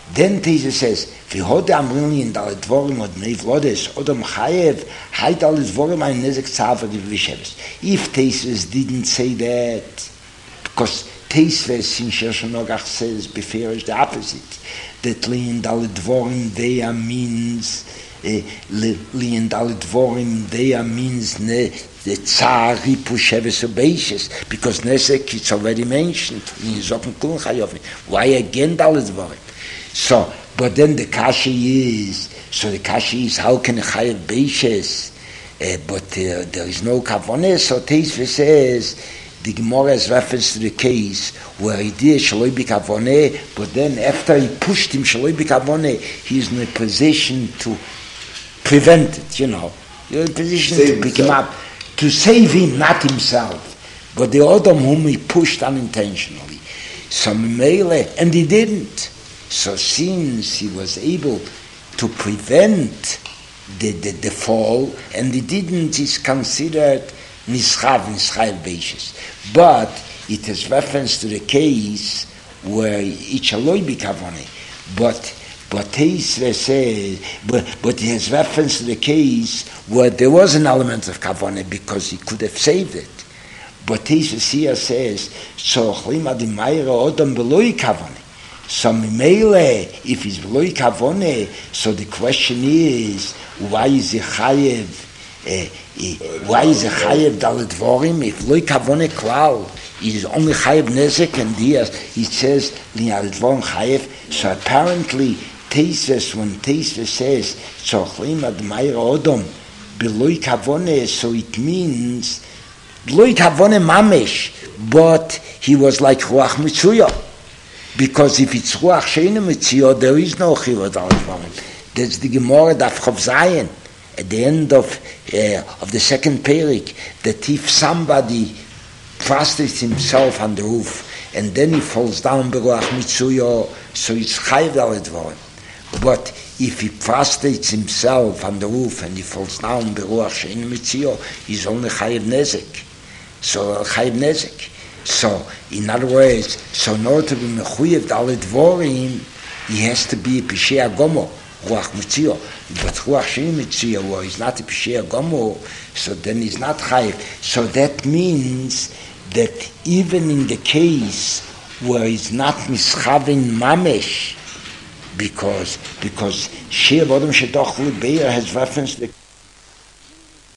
Then Teza says, "V'hode amrili in dalet dvorim od neivlodes odom chayev hay dalet dvorim ein nezek tzavar v'visheves." If Teza didn't say that, because Teza in Sheshonogach says beferish the opposite, that liin dalet dvorim deya means uh, liin dalet dvorim deya means ne the tsar ripusheves obeishes, because nezek it's already mentioned in Zokn Kuln Chayovim. Why again dalet dvorim? So, but then the kashi is, so the kashi is, how can a chayav beishes? Uh, but uh, there is no kavaneh, so Teisva says, the Gemara has reference to the case where he did shaloi b'kavaneh, but then after he pushed him shaloi b'kavaneh, he is in a position to prevent it, you know. You're in a position save to pick himself. him up, to save him, not himself, but the Adam whom he pushed unintentionally. So, and he didn't. So since he was able to prevent the, the, the fall, and he didn't, is considered nischav, nischav beishis. But it has reference to the case where it shall be kavaneh. But but Teisva says, but but it has reference to the case where there was an element of kavaneh because he could have saved it. But Teisva here says, so chlima di mayra odam beloi kavaneh. So Mimele, if he's below kavone, so the question is, why is he chayev? Uh, why is he chayev dalet dvorim? If below kavone klal, he's only chayev nezek and dias. He says dalet dvorim chayev. So apparently, Teisves when Teisves says tzochlin ad mayra odom below kavone, so it means below kavone mamesh, but he was like ruach mitzuya. Because if it's Ruach Sheinu Mitzio, there is no Chiyuv Dalet Dvorim. That's the Gemara Daf Chav Zayin at the end of uh, of the second perik, that if somebody prostrates himself on the roof and then he falls down Beruach Mitzuyo, so it's Chayiv Dalet Dvorim. But if he prostrates himself on the roof and he falls down Beruach Sheinu Mitzio, he's only Chayiv Nezek. So Chayiv Nezek. So, in other words, so in order to be mechuyev dalet dvorim, he has to be a Pishei Agomo, Ruach Mitzio. But Ruach Sheinu Mitzio, where he's not a Pishei Agomo, so then he's not chayiv. So that means that even in the case where he's not mischavin mamesh, because because Shir Bodom Shedoch Beir has referenced the